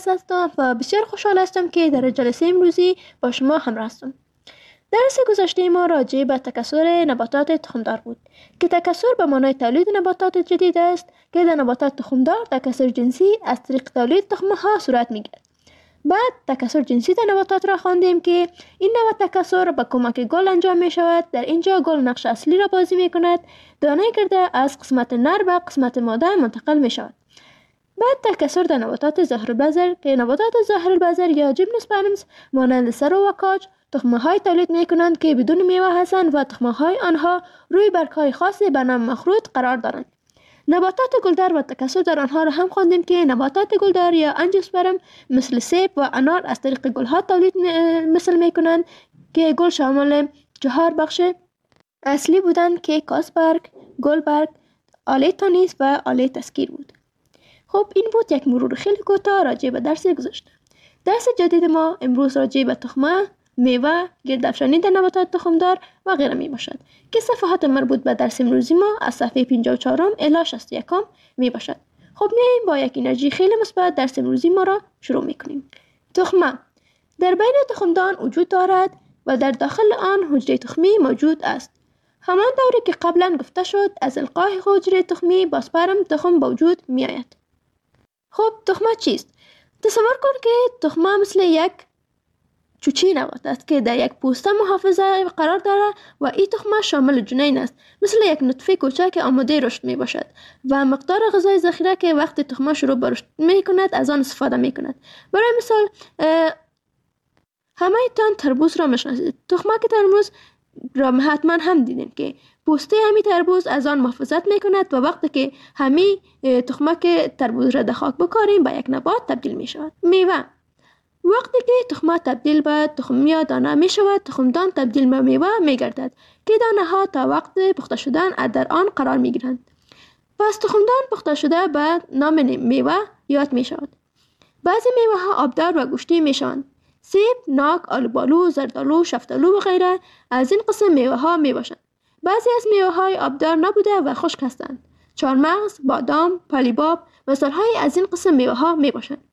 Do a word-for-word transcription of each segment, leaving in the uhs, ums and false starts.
هستم و بسیار خوشحال هستم که در جلسه امروزی با شما همراه هستم. درس گذشته ما راجع به تکثر نباتات تخمدار بود که تکثر به معنای تولید نباتات جدید است که در نباتات تخمدار تکثر جنسی از طریق تولید تخمها صورت میگیرد. بعد تکثر جنسی در نباتات را خواندیم که این نوع تکثر با کمک گل انجام می شود. در اینجا گل نقش اصلی را بازی می کند. دانه گرده از قسمت نر به قسمت ماده منتقل می شود. بعد تکثر در نباتات ظاهرالبذر که نباتات ظاهرالبذر یا جیمنوسپرمز مانند سرو و کاج تخمه های تولید می کنند که بدون میوه هستند و تخمه های آنها روی برگ های خاصی به نام مخروط قرار دارند. نباتات گلدار و تکثر در آنها را هم خواندیم که نباتات گلدار یا انژیوسپرم مثل سیب و انار از طریق گل ها تولید مثل می کنند که گل شامل چهار بخش اصلی بودند که کاسبرگ، گلبرگ، آله تانیس و آله تسکیر بود. خب این بود یک مرور خیلی کوتاه راجع به درس گذشته. درس جدید ما امروز راجع به تخمه، میوه، گردافشانی در نباتات تخمدار و غیره می باشد که صفحات مربوط به درس امروزی ما از صفحه پنجاه و چهار الی شصت و یک می باشد. خب میاییم با یک انرژی خیلی مثبت درس امروزی ما را شروع می کنیم. تخمه در بین تخمدان وجود دارد و در داخل آن حجره تخمی موجود است. همان طوری که قبلا گفته شد از القاء حجره تخمی با سپرم تخم به وجود می آید. خب تخمه چیست؟ تصور کن که تخمه مثل یک چوچی نبات است که در یک پوسته محافظه قرار دارد و این تخمه شامل جنین است، مثل یک نطفه کوچک که آماده رشد می باشد و مقدار غذای ذخیره که وقتی تخمه شروع به رشد می کند از آن استفاده می کند. برای مثال همه تان تربوز را میشناسید. تخمه که تربوز را حتما هم دیدین که پوسته همی تربوز از آن محافظت می کند و وقتی که همی تخمه که تربوز را در خاک بکاریم به یک نبات تبدیل می شود. میوه وقتی که تخمه تبدیل به تخم یا دانه می شود، تخمدان تبدیل به میوه می گردد که دانه ها تا وقت پخته شدن در آن قرار می گیرند. پس تخمدان پخته شده به نام میوه یاد می شود. بعضی میوه ها آبدار و گوشتی می شوند. سیب، ناک، آلوبالو، زردالو، شفتالو و غیره از این قسم میوه ها می باشند. بعضی از میوه های آبدار نبوده و خشک هستند. چهارمغز، بادام، پالیباب مثال های از این قسم میوه ها می باشند.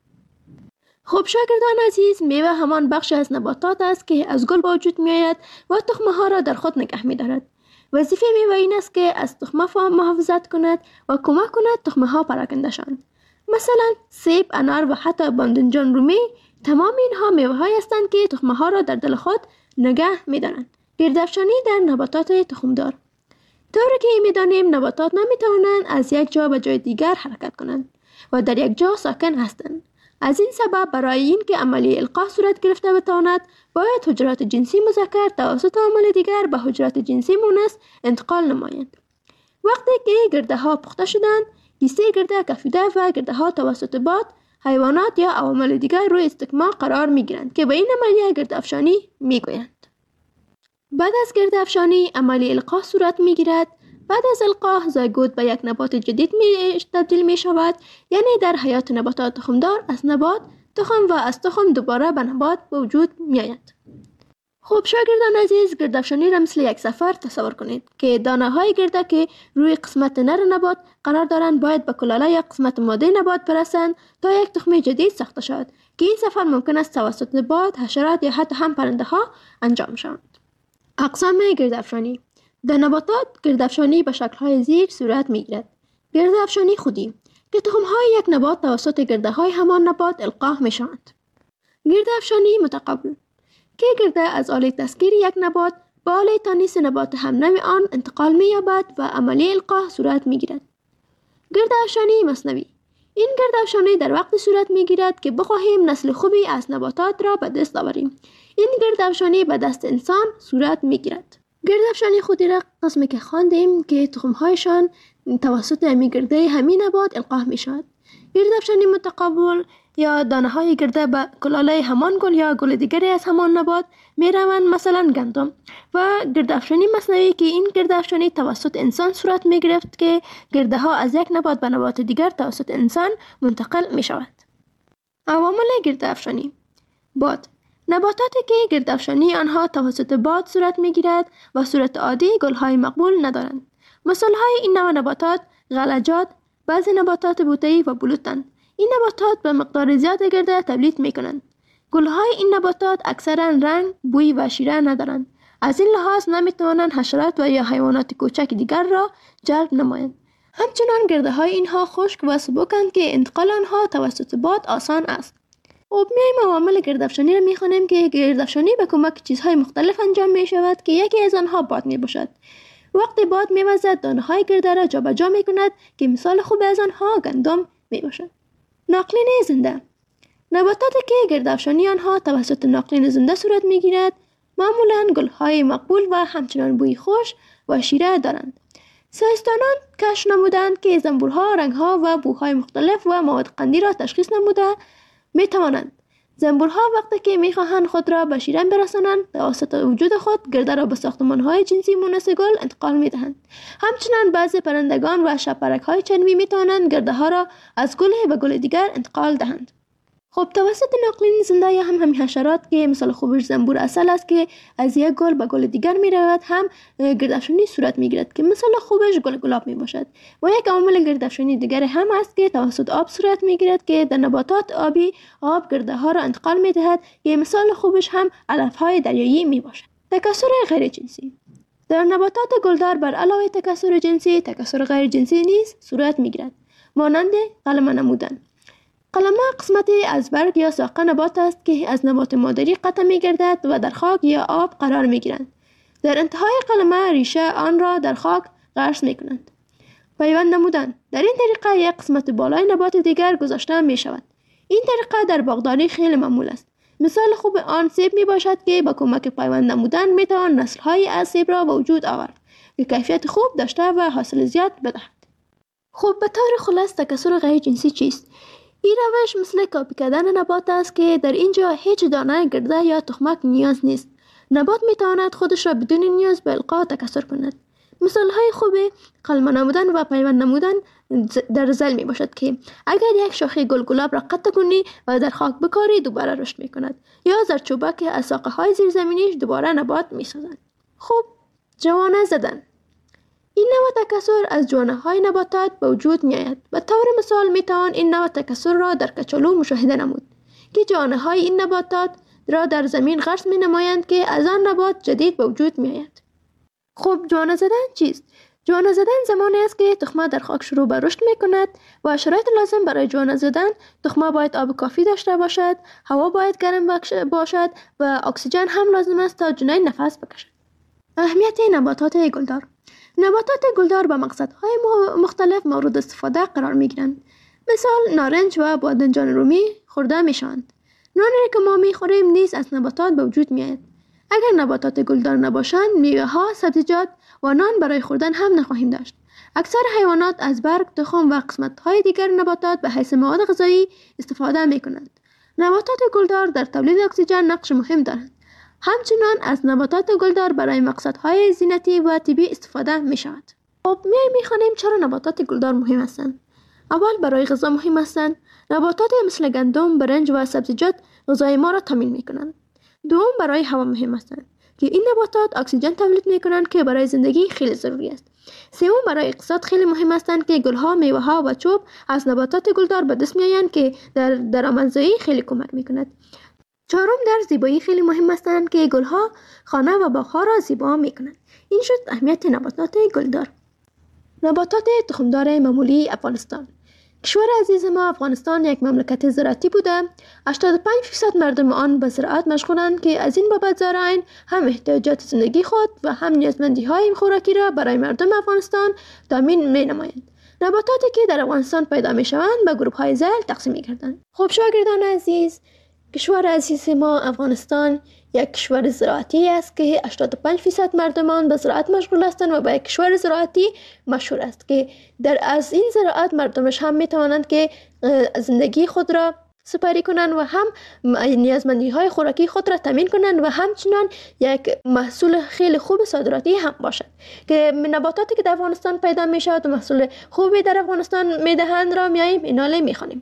خب شاگردان عزیز، میوه همان بخش از نباتات است که از گل به وجود می آید و تخمه ها را در خود نگه می دارد. وظیفه میوه این است که از تخمه محافظت کند و کمک کند تخمه ها پراکنده شوند. مثلا سیب، انار و حتی باذنجان رومی تمام اینها میوه های هستند که تخمه ها را در دل خود نگه می دارند. گردافشانی در نباتات تخمدار. طوری که می دانیم نباتات نمی توانند از یک جا به جای دیگر حرکت کنند و در یک جا ساکن هستند. از این سبب برای این که عملیه القاء صورت گرفته بتواند باید حجرات جنسی مذکر توسط عامل دیگر به حجرات جنسی مؤنث انتقال نمایند. وقتی که گرده ها پخته شدند، کیسه گرده کفیده و گرده ها توسط باد، حیوانات یا عوامل دیگر روی استکمام قرار می گیرند که به این عملیه گردافشانی می گویند. بعد از گردافشانی عملیه القاء صورت می گیرد. بعد از القاء زایگوت به یک نبات جدید می تبدیل می شود، یعنی در حیات نباتات تخمدار از نبات تخم و از تخم دوباره به نبات به وجود می آید. خب شاگردان عزیز، گردافشانی را مثل یک سفر تصور کنید که دانه های گرده که روی قسمت نر نبات قرار دارند باید به کلاله یا قسمت ماده نبات برسند تا یک تخم جدید ساخته شود که این سفر ممکن است توسط باد، حشرات یا حتی هم پرنده ها انجام شود. اقسام گردافشانی در نباتات گردافشانی به شکل‌های زیر صورت می‌گیرد. گردافشانی خودی که تخم‌های یک نبات توسط گرده‌های همان نبات القاء می‌شوند. گردافشانی متقابل که گرده از آله تسکیر یک نبات به آله تانیس نبات همنوع آن انتقال می‌یابد و عملیه القاء صورت می‌گیرد. گردافشانی مثنوی این گردافشانی در وقت صورت می‌گیرد که بخواهیم نسل خوبی از نباتات را به دست آوریم. این گردافشانی به دست انسان صورت می‌گیرد. گردافشانی خودی را قسمی که خواندیم که تخم‌هایشان توسط همی گرده همین نبات القاء می شود. گردافشانی متقابل یا دانه های گرده به کلاله همان گل یا گل دیگری از همان نبات می روند، مثلا گندم. و گردافشانی مثنوی که این گردافشانی توسط انسان صورت می گرفت که گرده ها از یک نبات به نبات دیگر توسط انسان منتقل می شود. عوامل گردافشانی: باد. نباتاتی که گردافشانی آنها توسط باد صورت می گیرد و صورت عادی گلهای مقبول ندارند. مثال های این نوع نباتات غلجات، بعضی نباتات بوته‌ای و بلوطند. این نباتات به مقدار زیاد گرده تولید می کنند. گلهای این نباتات اکثرا رنگ، بوی و شیره ندارند. از این لحاظ نمی توانند حشرات و یا حیوانات کوچک دیگر را جلب نمایند. همچنان گرده های اینها خشک و سبکند که انتقال آنها توسط باد آسان است. خب میایم عوامل گردافشانی را میخوانیم که گردافشانی به کمک چیزهای مختلف انجام می شود که یکی از آنها باد می باشد. وقتی باد میوزد دانه های گرده را جابجا می کند که مثال خوب از آنها گندم می باشد. ناقلین زنده نباتاتی که گردافشانی آنها توسط ناقلین زنده صورت می گیرد معمولاً گلهای مقبول و همچنان بوی خوش و شیره دارند. ساینسدانان کشف نمودند که زنبورها رنگها و بوهای مختلف و مواد قندی را تشخیص نموده می توانند. زنبورها وقتی که می خواهند خود را به شیرین برسانند توسط وجود خود گرده را به ساختمانهای جنسی مونس گل انتقال می دهند. همچنان بعضی پرندگان و شبپرک های چرمی می توانند گرده ها را از گل به گل دیگر انتقال دهند. خب توسط ناقلین زنده یا هم همین حشرات که مثال خوبش زنبور اصل است که از یک گل به گل دیگر می رود هم گردافشانی صورت می گیرد که مثال خوبش گل گلاب می باشد. و یک عامل گردافشانی دیگر هم است که توسط آب صورت می گیرد که در نباتات آبی آب گرده ها را انتقال می دهد که مثال خوبش هم علف های دریایی می باشد. تکثر غیر جنسی در نباتات گلدار بر علاوه تکثر جنسی تکثر غیر جنسی نیز صورت می گیرد مانند قلمه نمودن. قلمه قسمتی از برگ یا ساق نبات است که از نبات مادری قطع می گردد و در خاک یا آب قرار می گیرند. در انتهای قلمه ریشه آن را در خاک غرس می کنند. پیوند نمودن در این طریقه یک قسمت بالای نبات دیگر گذاشته می شود. این طریقه در باغداری خیلی معمول است. مثال خوب آن سیب می باشد که با کمک پیوند نمودن می توان نسل های از سیب را به وجود آورد که کیفیت خوب داشته و حاصل زیاد بدهد. خب به طور خلاص تکثر غیر جنسی چیست؟ این روش مثل کاپی کردن نبات است که در اینجا هیچ دانه گرده یا تخمک نیاز نیست. نبات می تواند خودش را بدون نیاز به القا تکثر کند. مثال های خوب قلمه نمودن و پیوند نمودن در زل می باشد که اگر یک شاخه گل گلاب را قطع کنی و در خاک بکاری دوباره رشد می کند یا زردچوبک از ساقه های زیرزمینیش دوباره نبات می سازد. خب جوانه زدن این نوع تکثر از جوانه های نباتات به وجود می آید. به طور مثال می توان این نوع تکثر را در کچالو مشاهده نمود که جوانه های این نباتات را در زمین غرس می نمایند که از آن نبات جدید به وجود می آید. خب جوانه زدن چیست؟ جوانه زدن زمانی است که تخمه در خاک شروع به رشد می کند و شرایط لازم برای جوانه زدن تخمه باید آب کافی داشته باشد، هوا باید گرم باشد و اکسیژن هم لازم است تا جنین نفس بکشد. اهمیت نباتات گلدار نباتات گلدار به مقصدهای مختلف مورد استفاده قرار می گیرند. مثال نارنج و بادنجان رومی خورده می شوند. نانی که ما می خوریم نیز از نباتات به وجود می آید. اگر نباتات گلدار نباشند میوه ها، سبزیجات و نان برای خوردن هم نخواهیم داشت. اکثر حیوانات از برگ، تخم و قسمت های دیگر نباتات به حیث مواد غذایی استفاده می کنند. نباتات گلدار در تولید اکسیژن نقش مهم دارند. همچنان از نباتات گلدار برای مقصدهای زینتی و طبی استفاده می شود. خب میایم میخوانیم چرا نباتات گلدار مهم هستند. اول برای غذا مهم هستند. نباتات مثل گندم، برنج و سبزیجات غذای ما را تامین می کنند. دوم برای هوا مهم هستند که این نباتات اکسیژن تولید می کنند که برای زندگی خیلی ضروری است. سوم برای اقتصاد خیلی مهم هستند که گلها، میوه ها و چوب از نباتات گلدار به دست می آیند که در درآمدزایی خیلی کمک می کند. چهارم در زیبایی خیلی مهم هستند که گلها خانه و باغها را زیبا می کنند. این شد اهمیت نباتات گلدار. نباتات تخمدار معمولی افغانستان. کشور عزیز ما افغانستان یک مملکت زراعتی بوده. هشتاد و پنج درصد مردم آن به زراعت مشغولند که از این بابت زارعین هم احتیاجات زندگی خود و هم نیازمندی های خوراکی را برای مردم افغانستان تامین می نمایند. نباتاتی که در افغانستان پیدا می شوند به گروه های ذیل تقسیم می گردند. خب شاگردان عزیز، کشور عزیز ما افغانستان یک کشور زراعتی است که هشتاد و پنج درصد مردمان به زراعت مشغول هستند و به یک کشور زراعتی مشهور است که در از این زراعت مردمش هم می توانند که زندگی خود را سپری کنند و هم نیازمندی های خوراکی خود را تامین کنند و همچنان یک محصول خیلی خوب صادراتی هم باشد که نباتاتی که در افغانستان پیدا می شود و محصول خوبی در افغانستان می دهند را میاییم ایناله می خوانیم.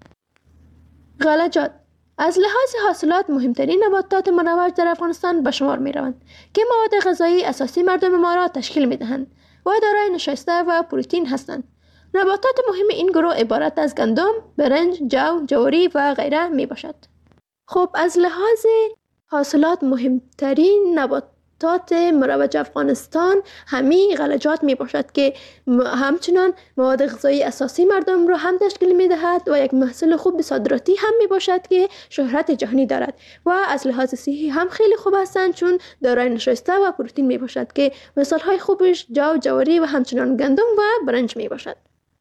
غلجات از لحاظ حاصلات مهمترین نباتات مروج در افغانستان به شمار می روند که مواد غذایی اساسی مردم ما را تشکیل می دهند و دارای نشایسته و پروتئین هستند. نباتات مهم این گروه عبارت از گندم، برنج، جو، جواری و غیره می باشد. خب از لحاظ حاصلات مهمترین نباتات مروج افغانستان همین غلجات می باشد که همچنان مواد غذایی اساسی مردم را هم تشکیل می دهد و یک محصول خوب صادراتی هم می باشد که شهرت جهانی دارد و از لحاظ صحی هم خیلی خوب هستند چون دارای نشاسته و پروتئین می باشد که مثال های خوبش جو، جواری و همچنان گندم و برنج می باشد.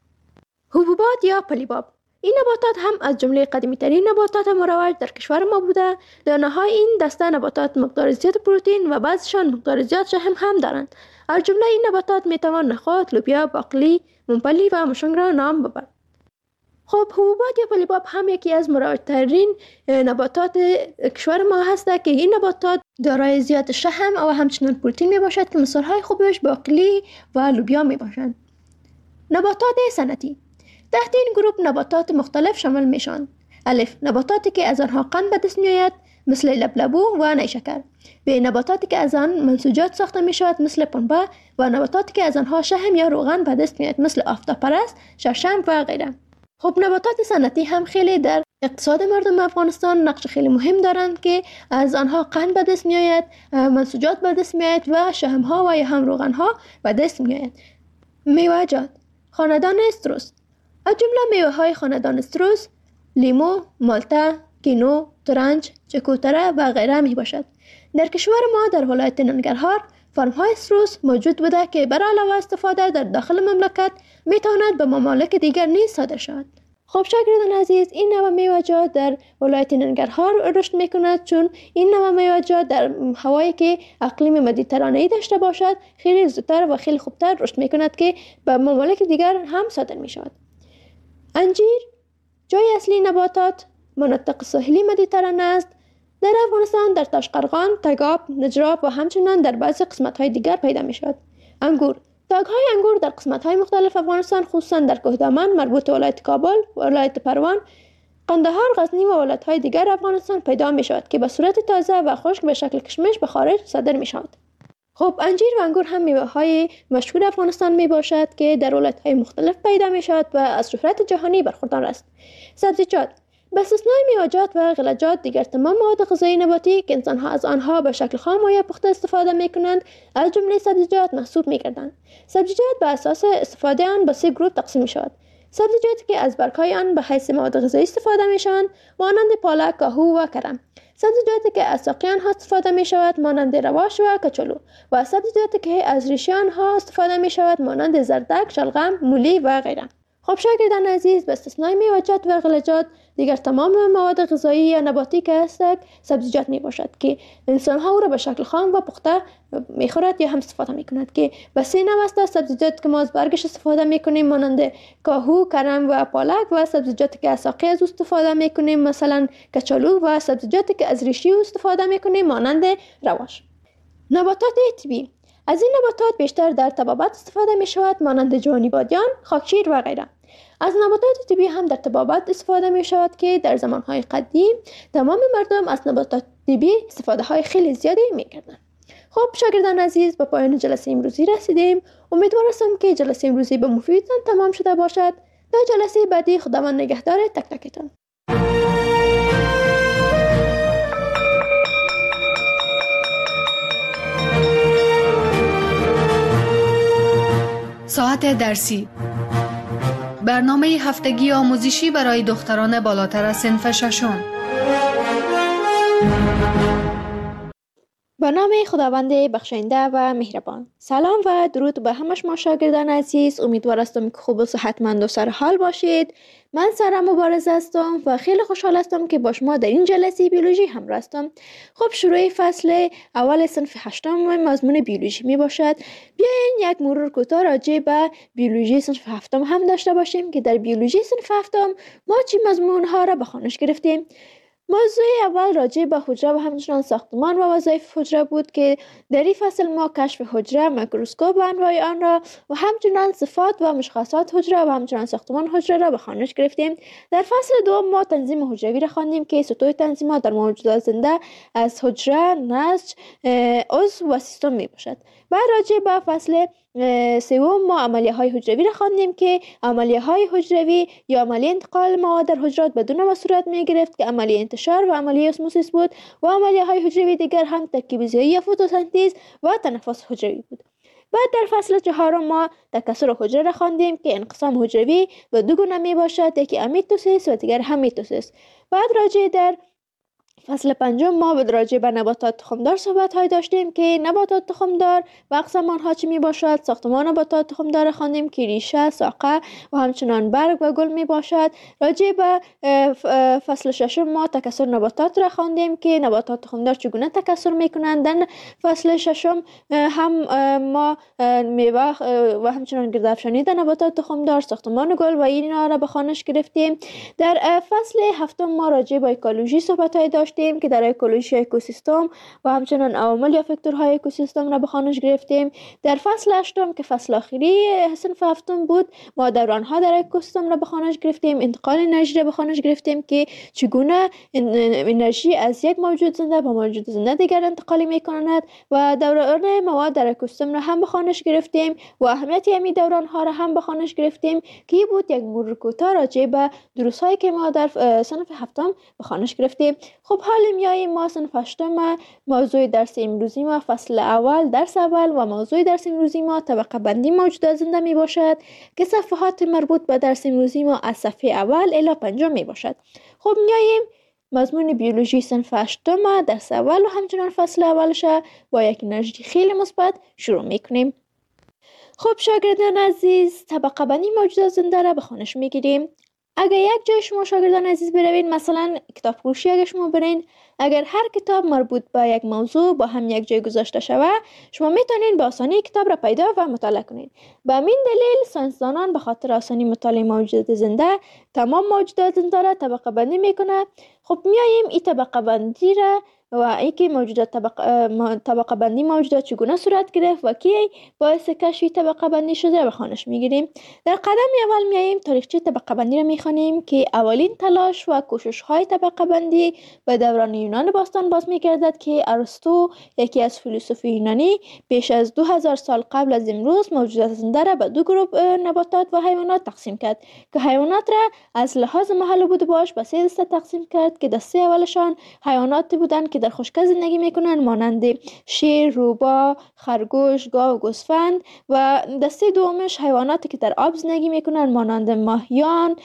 حبوبات یا پلیباب این نباتات هم از جمله قدیمی ترین نباتات مروج در کشور ما بوده. دانه های این دسته نباتات مقدار زیاد پروتئین و بعضشان مقدار زیاد شحم هم دارند. از جمله این نباتات می توان نخود، لوبیا، باقلی، ممپلی و مشنگ را نام ببرد. خب حبوبات یا پلیباب هم یکی از مروج ترین نباتات کشور ما هسته که این نباتات دارای زیاد شحم و همچنان پروتئین می باشد که مثال های خوبش باقلی و لوبیا می باشند. نباتات صنعتی تحت این گروه نباتات مختلف شامل میشن. الف نباتاتی که از آنها قند به دست میآید مثل لبلبو و نیشکر. ب نباتاتی که از آن منسوجات ساخته می شود مثل پنبه و نباتاتی که از آنها شحم یا روغن به دست میآید مثل آفتابپرست، شړشم و غیره. خب نباتات صنعتی هم خیلی در اقتصاد مردم افغانستان نقش خیلی مهم دارند که از آنها قند به دست میآید، منسوجات به دست میآید و شحم ها و یا هم روغن ها به دست میآید. میوه‌جات خاندان استروس از جمله میوه های خاندان استروس لیمو، مالتا، کینو، ترنج، چکوتره و غیره می باشد. در کشور ما در ولایت ننگرهار فرم های استروس موجود بوده که برای علاوه استفاده در داخل مملکت می تواند به ممالک دیگر نیز صادر شود. خب شاگردان عزیز این نوع میوه‌جات در ولایت ننگرهار رشد می کند چون این نوع میوه‌جات در هوایی که اقلیم مدیترانه‌ای داشته باشد خیلی زودتر و خیلی خوبتر رشد می کند که به ممالک دیگر هم صادر می شود. انجیر جای اصلی نباتات مناطق ساحلی مدیترانه است. در افغانستان در تاشقرغان، تگاب، نجراب و همچنان در بعضی قسمت‌های دیگر پیدا می شود. انگور تاگ‌های انگور در قسمت‌های مختلف افغانستان خصوصا در کوهدامن مربوط ولایت کابل، ولایت پروان، قندهار، غزنی و ولایت‌های دیگر افغانستان پیدا می شود که به صورت تازه و خشک به شکل کشمش به خارج صادر می شود. خب انجیر و انگور هم میوه های مشهور افغانستان می باشد که در ولایت های مختلف پیدا می شود و از شهرت جهانی برخوردار است. سبزیجات به استثنای میوه‌جات و غلجات دیگر تمام مواد غذایی نباتی که انسان ها از آنها به شکل خام و یا پخته استفاده می کنند از جمله سبزیجات محسوب می گردند. سبزیجات به اساس استفاده آن به سه گروه تقسیم می شود. سبزیجاتی که از برگ‌های آن به حیث مواد غذایی استفاده می شوند مانند پالک، کاهو و کرم. سبزیجاتی که از ساقه آنها استفاده می شود مانند رواش و کچالو و سبزیجاتی که از ریشه آنها استفاده می شود مانند زردک، شلغم، مولی و غیره. خب شاگردان عزیز به استثنای میوه‌جات و غلجات دیگر تمام مواد غذایی یا نباتی که هستند سبزیجات می باشد که انسان ها او را به شکل خام و پخته می خورد یا هم استفاده می کند که به سه نوع است. سبزیجات که ما از برگش استفاده می کنیم مانند کاهو، کرم و پالک و سبزیجاتی که از ساقه از استفاده می کنیم مثلا کچالو و سبزیجاتی که از ریشه استفاده می کنیم مانند رواش. نباتات طبیعی از این نباتات بیشتر در طبابت استفاده می شود مانند جوانی بادیان، خاکشیر و غیره. از نباتات طبیعی هم در طبابت استفاده می شود که در زمانهای قدیم تمام مردم از نباتات طبیعی استفاده های خیلی زیادی می کردند. خب شاگردان عزیز به پایان جلسه امروزی رسیدیم. امیدوار هستم که جلسه امروزی به مفیدتان تمام شده باشد. تا جلسه بعدی خداوند نگهدار تک تکتان. ساعت درسی برنامه هفتگی آموزشی برای دختران بالاتر از صنف ششم. به نام خداوند بخشنده و مهربان. سلام و درود به همه شما شاگردان عزیز. امیدوار هستم که خوب و صحتمند و سرحال باشید. من سارا مبارز هستم و خیلی خوشحال هستم که با شما در این جلسه بیولوژی همراه هستم. خب شروع فصل اول صنف هشتم مضمون بیولوژی می باشد. بیاین یک مرور کوتاه راجع به بیولوژی صنف هفتم هم داشته باشیم که در بیولوژی صنف هفتم ما چی مضمون ها را به خوانش گرفتیم. موضوع اول راجع به حجره و همچنان ساختمان و وظایف حجره بود که در این فصل ما کشف حجره، میکروسکوپ و انواع آن را و همچنان صفات و مشخصات حجره و همچنان ساختمان حجره را به خوانش گرفتیم. در فصل دوم ما تنظیم حجروی را خواندیم که سطوح تنظیمات در موجودات زنده از حجره، نسج، عضو و سیستم می باشد. بعد راجع به فصل سوم ما عملیه های حجروی را خواندیم که عملیه های حجروی یا عملیه انتقال مواد در حجرات به دو نوع صورت می گرفت که عملیه انتشار و عملیه اسموسیس بود و عملیه های حجروی دیگر هم ترکیب ضیایی یا فتوسنتز و تنفس حجروی بود. بعد در فصل چهارم ما تکثر حجره را خواندیم که انقسام حجروی به دو گونه می باشد، یکی امیتوسیس و دیگر هم میتوسیس. بعد راجع در فصل پنجم ما به راجع به نباتات تخمدار صحبت های داشتیم که نباتات تخمدار و اقسام آنها چی می باشد. ساختمان نباتات تخمدار خواندیم که ریشه، ساقه و همچنان برگ و گل می باشد. راجع به فصل ششم ما تکثر نباتات را خواندیم که نباتات تخمدار چگونه تکثر می کنند. در فصل ششم هم ما میوه و همچنان گردافشانی در نباتات تخمدار، ساختمان گل و اینا را به خوانش گرفتیم. در فصل هفتم ما راجع به اکولوژی صحبت های داشتیم که در اکولوژی اکوسیستم و همچنان عوامل یا فاکتورهای اکوسیستم را به خوانش گرفتیم. در فصل هشتم که فصل آخری صنف هفتم بود ما دورانها در اکوسیستم را به خوانش گرفتیم، انتقال انرژی را به خوانش گرفتیم که چگونه انرژی از یک موجود زنده به موجود زنده دیگر انتقال می‌کند و دوران مواد در اکوسیستم را هم به خوانش گرفتیم و اهمیت همین دورانها را هم به خوانش گرفتیم که بود یک مرور کوتاه راجع به دروس‌هایی که ما در صنف هفتم به خوانش گرفتیم. خب حال میاییم ما صنف هشتم موضوع درس امروزی ما فصل اول درس اول و موضوع درس امروزی ما طبقه بندی موجودات زنده می باشد که صفحات مربوط به درس امروزی ما از صفحه اول الی پنجم می باشد. خب میاییم مضمون بیولوژی صنف هشتم درس اول و همچنان فصل اولش با یک انرژی خیلی مثبت شروع میکنیم. خب شاگردان عزیز طبقه بندی موجودات زنده را به خوانش میگیریم. اگر یک جای شما شاگردان عزیز بروین، مثلا کتاب فروشی اگر شما برین، اگر هر کتاب مربوط به یک موضوع با هم یک جای گذاشته شوه، شما میتونین به آسانی کتاب را پیدا و مطالعه کنین. به همین دلیل ساینسدانان به خاطر آسانی مطالعه موجودات زنده تمام موجودات زنده را طبقه بندی میکنه. خب میاییم این طبقه بندی را و اینکه موجودات طبقه طبقه بندی موجودات چگونه صورت گرفت و کی باعث کشف طبقه بندی شده به خوانش میگیریم. در قدم اول میاییم تاریخچه طبقه بندی را میخوانیم که اولین تلاش و کوشش های طبقه بندی به دوران یونان باستان باز میگردد که ارسطو یکی از فیلسوف یونانی بیش از دو هزار سال قبل از امروز موجودات زنده را به دو گروه نباتات و حیوانات تقسیم کرد که حیوانات را از لحاظ محل بود باش به سه دسته تقسیم کرد که دسته اولشان حیوانات بودند که در خشکی زندگی میکنند مانند شیر، روباه، خرگوش، گاو و گوسفند و دسته دومش حیواناتی که در آب زندگی میکنند مانند ماهیان،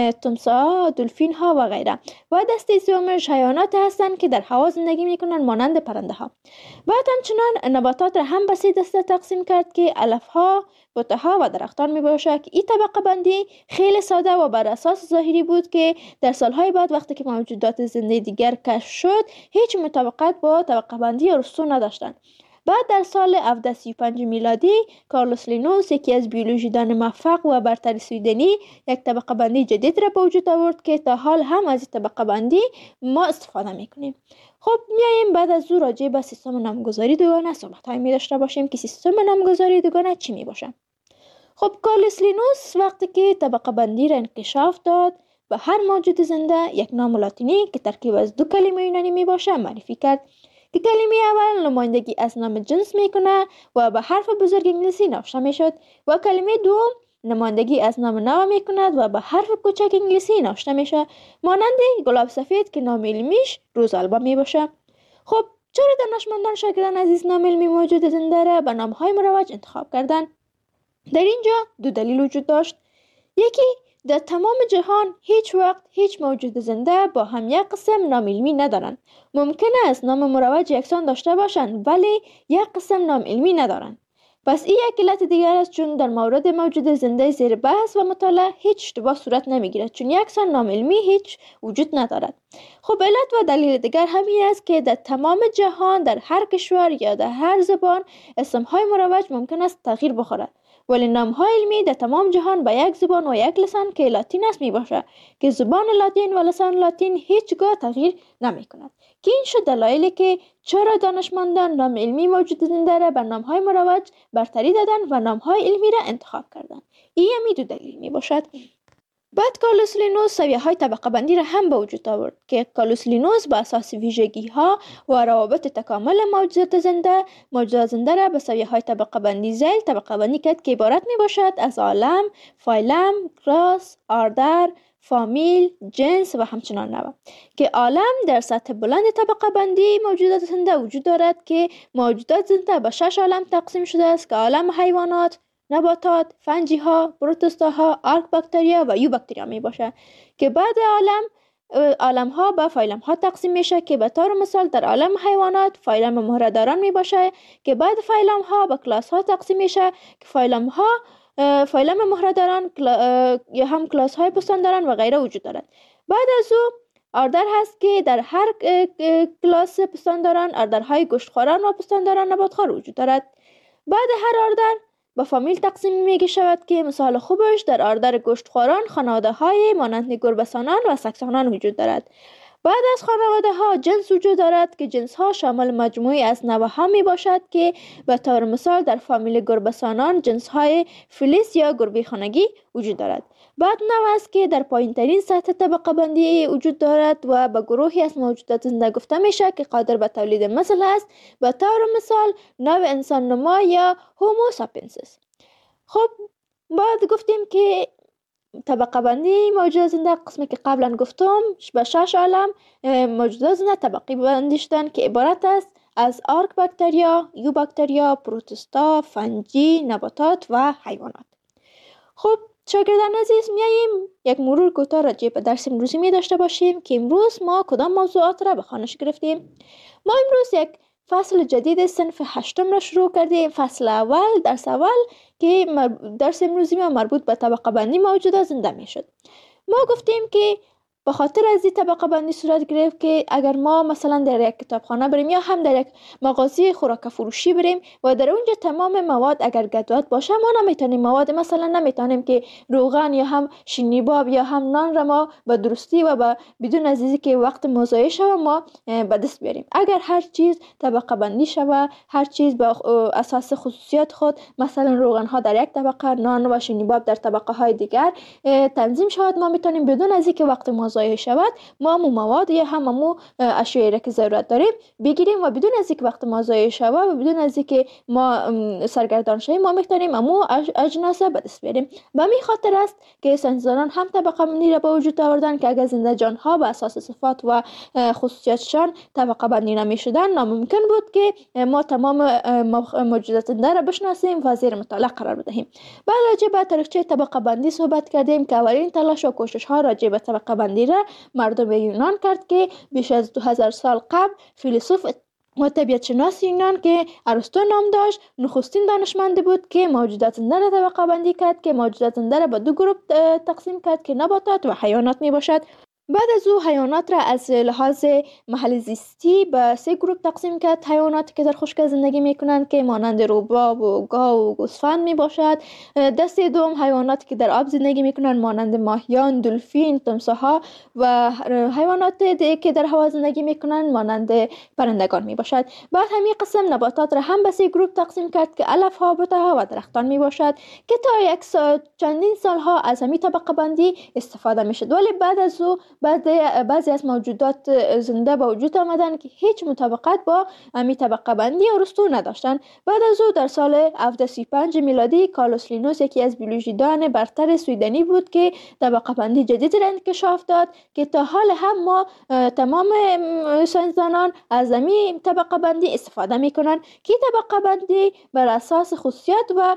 تمساح، دلفین ها و غیره و دسته سومش حیوانات هستند که در هوا زندگی میکنند مانند پرنده ها. بعد همچنان نباتات را هم به سه دسته تقسیم کرد که علف ها، بوته ها و درختان می باشد که این طبقه بندی خیلی ساده و بر اساس ظاهری بود که در سالهای بعد وقتی که موجودات زنده دیگر کشف شد هیچ مطابقت با طبقه بندی ارسطو نداشتند. بعد در سال هفتصد و سی و پنج میلادی کارلوس لینوس یکی از بیولوژیدان موفق و برتر سویدنی یک طبقه بندی جدید را به وجود آورد که تا حال هم از این طبقه بندی ما استفاده میکنیم. خب میاییم بعد از او راجع به سیستم نامگذاری دوگانه صحبت های می داشته باشیم که سیستم نامگذاری دوگانه چی می باشه. خب کارلوس لینوس وقتی که طبقه بندی را انکشاف داد و هر موجود زنده یک نام لاتینی که ترکیب از دو کلمه یونانی می باشه معرفی کرد که کلمه اول نمایندگی از نام جنس میکنه و به حرف بزرگ انگلیسی نوشته میشد و کلمه دوم نمایندگی از نام نو میکند و به حرف کوچک انگلیسی نوشته میشه مانند گلاب سفید که نام علمیش روزآلبا می باشه. خب چرا دانشمندان شاگردان عزیز نام علمی موجود زنده را به نامهای مروج انتخاب کردند؟ در اینجا دو دلیل وجود داشت. یکی در تمام جهان هیچ وقت هیچ موجود زنده با هم یک قسم نام علمی ندارند. ممکن است نام مروج یکسان داشته باشند ولی یک قسم نام علمی ندارند. پس این یک علت دیگر است چون در مورد موجود زنده زیر بحث و مطالعه هیچ اشتباه صورت نمیگیرد چون یکسان نام علمی هیچ وجود ندارد. خب علت و دلیل دیگر همین است که در تمام جهان در هر کشور یا در هر زبان اسمهای مروج ممکن است تغییر بخورد ولی نام‌های علمی در تمام جهان به یک زبان و یک لسان که لاتین است می باشه که زبان لاتین و لسان لاتین هیچگاه تغییر نمی کند که این شد دلایلی که چرا دانشمندان نام علمی موجود زنده را بر نام‌های مروج برتری دادن و نام‌های علمی را انتخاب کردند. این همی دو دلیل می باشد. بعد کارلوس لینوس سویه های طبقه بندی را هم به وجود آورد که کارلوس لینوس به اساس ویژگی ها و روابط تکامل موجودات زنده موجودات زنده را به سویه های طبقه بندی ذیل طبقه بندی کرد که عبارت می باشد از عالم، فایلم، کلاس، آردر، فامیل، جنس و همچنان نوع. که عالم در سطح بلند طبقه بندی موجودات زنده وجود دارد که موجودات زنده به شش عالم تقسیم شده است که عالم حیوانات، نباتات، فنجی ها، پروتوستا ها، آرک باکتریا و یو باکتریا می باشه که بعد عالم عالم ها به فایلم ها تقسیم میشه که به طور مثال در عالم حیوانات فایلم مهره‌داران می باشه که بعد فایلم ها به کلاس ها تقسیم میشه که فایلم ها فایلم مهره‌داران یا هم کلاس های پستانداران و غیره وجود دارد. بعد از او آردر هست که در هر کلاس پستانداران آردرهای گوشتخواران و پستانداران نباتخوار وجود دارد. بعد هر آردر به فامیل تقسیم میگه شود که مثال خوبش در آردر گوشتخواران خانواده های مانند گربه‌سانان و سگسانان وجود دارد. بعد از خانواده ها جنس وجود دارد که جنس ها شامل مجموعی از نوع ها می باشد که به طور مثال در فامیل گربه‌سانان جنس های فلیس یا گربه خانگی وجود دارد. بعد نوع است که در پایین ترین سطح طبقه بندی وجود دارد و به گروهی از موجودات زنده گفته میشه که قادر به تولید مثل است، به طور مثال نوع انسان نما یا هومو ساپینسیس. خب بعد گفتیم که طبقه بندی موجودات زنده قسمی که قبلا گفتم به شش عالم موجودات زنده طبقه بندی شدن که عبارت است از آرک باکتریا، یو باکتریا، پروتوستا، فنجی، نباتات و حیوانات. خب شاگردان عزیز، میاییم یک مرور کوتاه راجع به درس امروزی می داشته باشیم که امروز ما کدام موضوعات را به خوانش گرفتیم. ما امروز یک فصل جدید صنف هشتم را شروع کردیم. فصل اول، درس اول که درس امروزی ما مربوط به طبقه بندی موجودات زنده می شد. ما گفتیم که به خاطر از این طبقه بندی صورت گرفت که اگر ما مثلا در یک کتابخانه بریم یا هم در یک مغازه خوراک فروشی بریم و در اونجا تمام مواد اگر گدوات باشه، ما نمیتونیم مواد مثلا نمیتونیم که روغن یا هم شینیباب یا هم نان را ما به درستی و با بدون عزیزی که وقت مضایع شود ما به دست بیاریم. اگر هر چیز طبقه بندی شود، هر چیز به اساس خصوصیات خود، مثلا روغن ها در یک طبقه، نان و شینیباب در طبقه های دیگر تنظیم شود، ما میتونیم بدون از اینکه وقت ما ضایع شود ما مو مواد یا هم مو اشیایی را که ضرورت داریم بگیریم و بدون از اینکه وقت ما ضایع شود و بدون از اینکه ما سرگردان شویم ما میتونیم مو اجناس به دست بیاریم. به می خاطر است که ساینسدانان هم طبقه بندی را به وجود آوردن که اگر زنده جان ها به اساس صفات و خصوصیاتشان طبقه بندی نمیشدن، ناممکن بود که ما تمام موجودات زنده را بشناسیم و زیر مطالعه قرار بدهیم. بعد راجع به تاریخچه طبقه بندی صحبت کردیم که اولین تلاش و کوشش ها راجع به طبقه بندی را مردم یونان کرد که بیش از دو هزار سال قبل فیلسوف و طبیعت شناس یونان که ارسطو نام داشت نخستین دانشمند بود که موجودات زنده را طبقه بندی کرد که موجودات زنده را به دو گروه تقسیم کرد که نباتات و حیوانات می باشد. بعد از او حیوانات را از لحاظ محل زیستی به سه گروه تقسیم کرد. حیواناتی که در خشکی زندگی میکنند که مانند روباه و گاو و گوسفند می باشد. دسته دوم حیواناتی که در آب زندگی میکنند مانند ماهیان، دلفین، تمساح‌ها و حیواناتی که در هوا زندگی میکنند مانند پرندگان می باشد. بعد همین قسم نباتات را هم به سه گروه تقسیم کرد که علف ها، بوته و درختان می باشد که تا یک سال چندین سالها از همین طبقه بندی استفاده میشد. ولی بعد از او بعد بعضی از موجودات زنده به وجود آمدن که هیچ مطابقت با همین طبقه بندی ارسطو نداشتن. بعد از او در سال هفتصد و سی و پنج میلادی کارلوس لینوس یکی از بیولوژیدان برتر سویدنی بود که طبقه بندی جدید را انکشاف داد که تا حال هم ما تمام ساینسدانان از همین طبقه بندی استفاده میکنن که طبقه بندی بر اساس خصوصیات و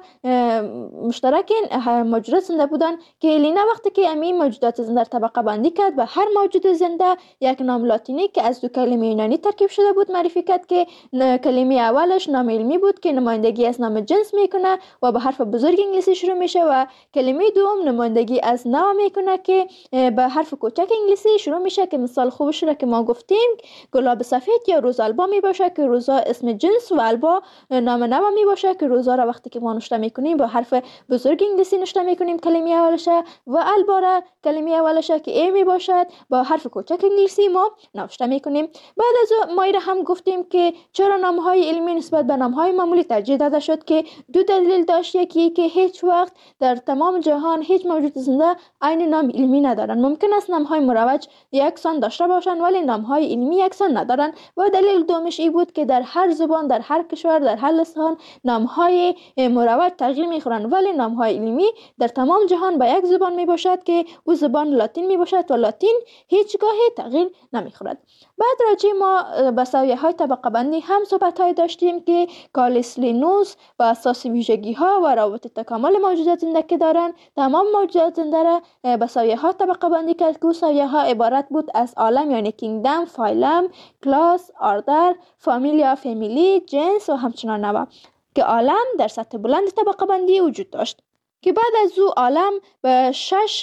مشترک موجودات زنده بودن که لینا وقتی که همین موجودات زنده طبقه بندی کرد و هر موجود زنده یک نام لاتینی که از دو کلمه یونانی ترکیب شده بود معرفی کرد که کلمه اولش نام علمی بود که نمایندگی از نام جنس میکنه و به حرف بزرگ انگلیسی شروع میشه و کلمه دوم نمایندگی از نوع میکنه که به حرف کوچک انگلیسی شروع میشه که مثال خوبش را که ما گفتیم گلاب سفید یا روز البا می باشه که روزا اسم جنس و البا نام نوع می باشه که روزا را وقتی که ما نوشته میکنیم با حرف بزرگ انگلیسی نوشته میکنیم کلمه اولش و البا را کلمه اولش که ای می باشد باشد با حرف کوچک انگلیسی ما نوشته میکنیم. بعد از مایره هم گفتیم که چرا نامهای علمی نسبت به نامهای معمولی ترجیح داده شد که دو دلیل داشت. یکی که هیچ وقت در تمام جهان هیچ موجود زنده عین نام علمی ندارن. ممکن است نامهای مروج یکسان داشته باشند ولی نامهای علمی یکسان ندارن. و دلیل دومش این بود که در هر زبان، در هر کشور، در هر لسان نامهای مروج تغییر میخورند ولی نامهای علمی در تمام جهان به یک زبان می باشد که او زبان لاتین می باشد و لاتین هیچگاه تغییر نمیخورد. بعد راجع ما به سویه های طبقه بندی هم صحبت های داشتیم که کالیس لینوس و اساس ویژگی ها و روابط تکامل موجودات زنده که دارند. تمام موجودات زنده را به سویه ها طبقه بندی کرد که او سویه ها عبارت بود از عالم یعنی کینگدم، فایلم، کلاس، آردر، فامیلیا، فامیلی، جنس و همچنان نوع که عالم در سطح بلند طبقه بندی وجود داشت که بعد از او عالم به شش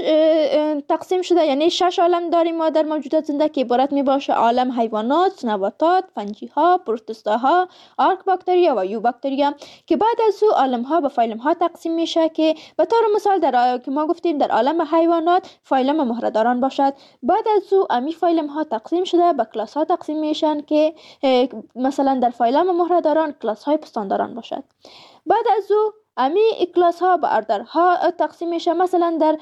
تقسیم شده. یعنی شش عالم داریم ما در موجودات زنده که عبارت می باشه عالم حیوانات، نباتات، فنجی ها، پروتوستا ها، آرک باکتریا و یو باکتریا که بعد از او عالم ها به فایلم ها تقسیم میشه که به طور مثال در که ما گفتیم در عالم حیوانات فایلم مهره‌داران باشد. بعد از او امی فایلم ها تقسیم شده به کلاس ها تقسیم میشن که مثلا در فایلم مهره‌داران کلاس های پستانداران باشد. بعد از او امی کلاس ها به اردرها تقسیم میشه. مثلا در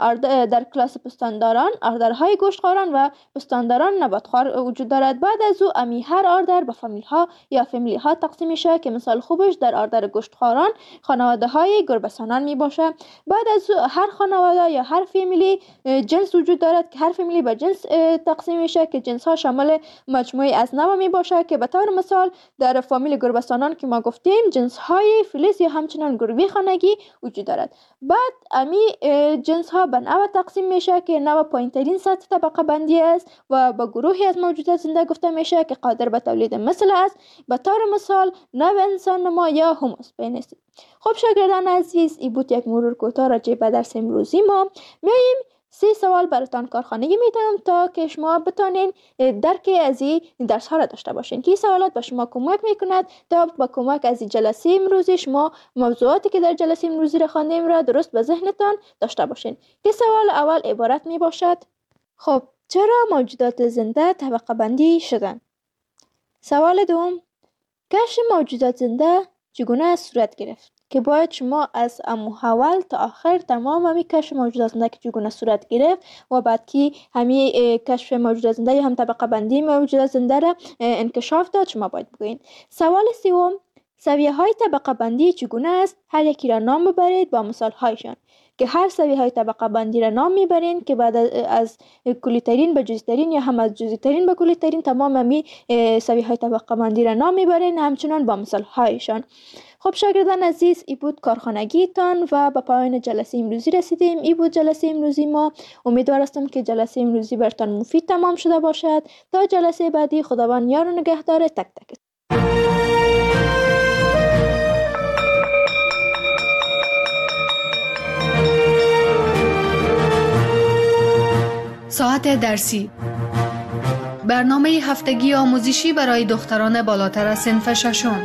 در کلاس پستانداران اردرهای گوشتخواران و پستانداران نباتخوار وجود دارد. بعد از او امی هر اردر به فامیل ها یا فامیلی ها تقسیم میشه که مثال خوبش در اردر گوشتخواران خانواده های گربه‌سانان می باشه. بعد از او هر خانواده یا هر فامیلی جنس وجود دارد که هر فامیلی به جنس تقسیم میشه که جنس ها شامل مجموعه از نوع می باشه که به طور مثال در فامیل گربه‌سانان که ما گفتیم جنس های فلیس یا همچنان گروهی خانگی وجود دارد. بعد امی جنس ها به نوع تقسیم میشه که نوع پایینترین سطح طبقه بندی است و با گروهی از موجودات زنده گفته میشه که قادر به تولید مثل است. به طور مثال نوع انسان نما یا هوموسپینس. خب شاگردان عزیز، این بود یک مرور کوتاه راجع به درس امروزی ما. میایم سه سوال براتان کارخانگی میدم تا که شما بتانین درک از این درس ها را داشته باشین که این سوالات به شما کمک میکند تا با کمک از این جلسه امروزی شما موضوعاتی که در جلسه امروزی را خواندیم را درست به ذهنتان داشته باشین. که سوال اول عبارت می باشد: خب چرا موجودات زنده طبقه بندی شدن؟ سوال دوم: کشف موجودات زنده چگونه صورت گرفت؟ که باید شما از اول تا آخر تمام همی کشف موجودات زنده که چگونه صورت گرفت و بعد که همی کشف موجودات زنده یا هم طبقه بندی موجودات زنده را انکشاف داد شما باید بگوین. سوال سوم: سویه های طبقه بندی چگونه است؟ هر یکی را نام ببرید با مثال هایشان که هر سویه های طبقه بندی را نام میبرین که بعد از کلی ترین به جزئی ترین یا هم از جزئی ترین به کلی ترین تمام همی سویه های طبقه بندی را نام میبرین همچنان با مثال هایشان. خب شاگردان عزیز، ای بود کارخانگی تان و به پایان جلسه امروزی رسیدیم. ای بود جلسه امروزی ما. امیدوار هستم که جلسه امروزی برتان مفید تمام شده باشد. تا جلسه بعدی خداوند یار و نگهدار تک تک. ساعت درسی، برنامه هفتگی آموزشی برای دختران بالاتر از صنف ششم.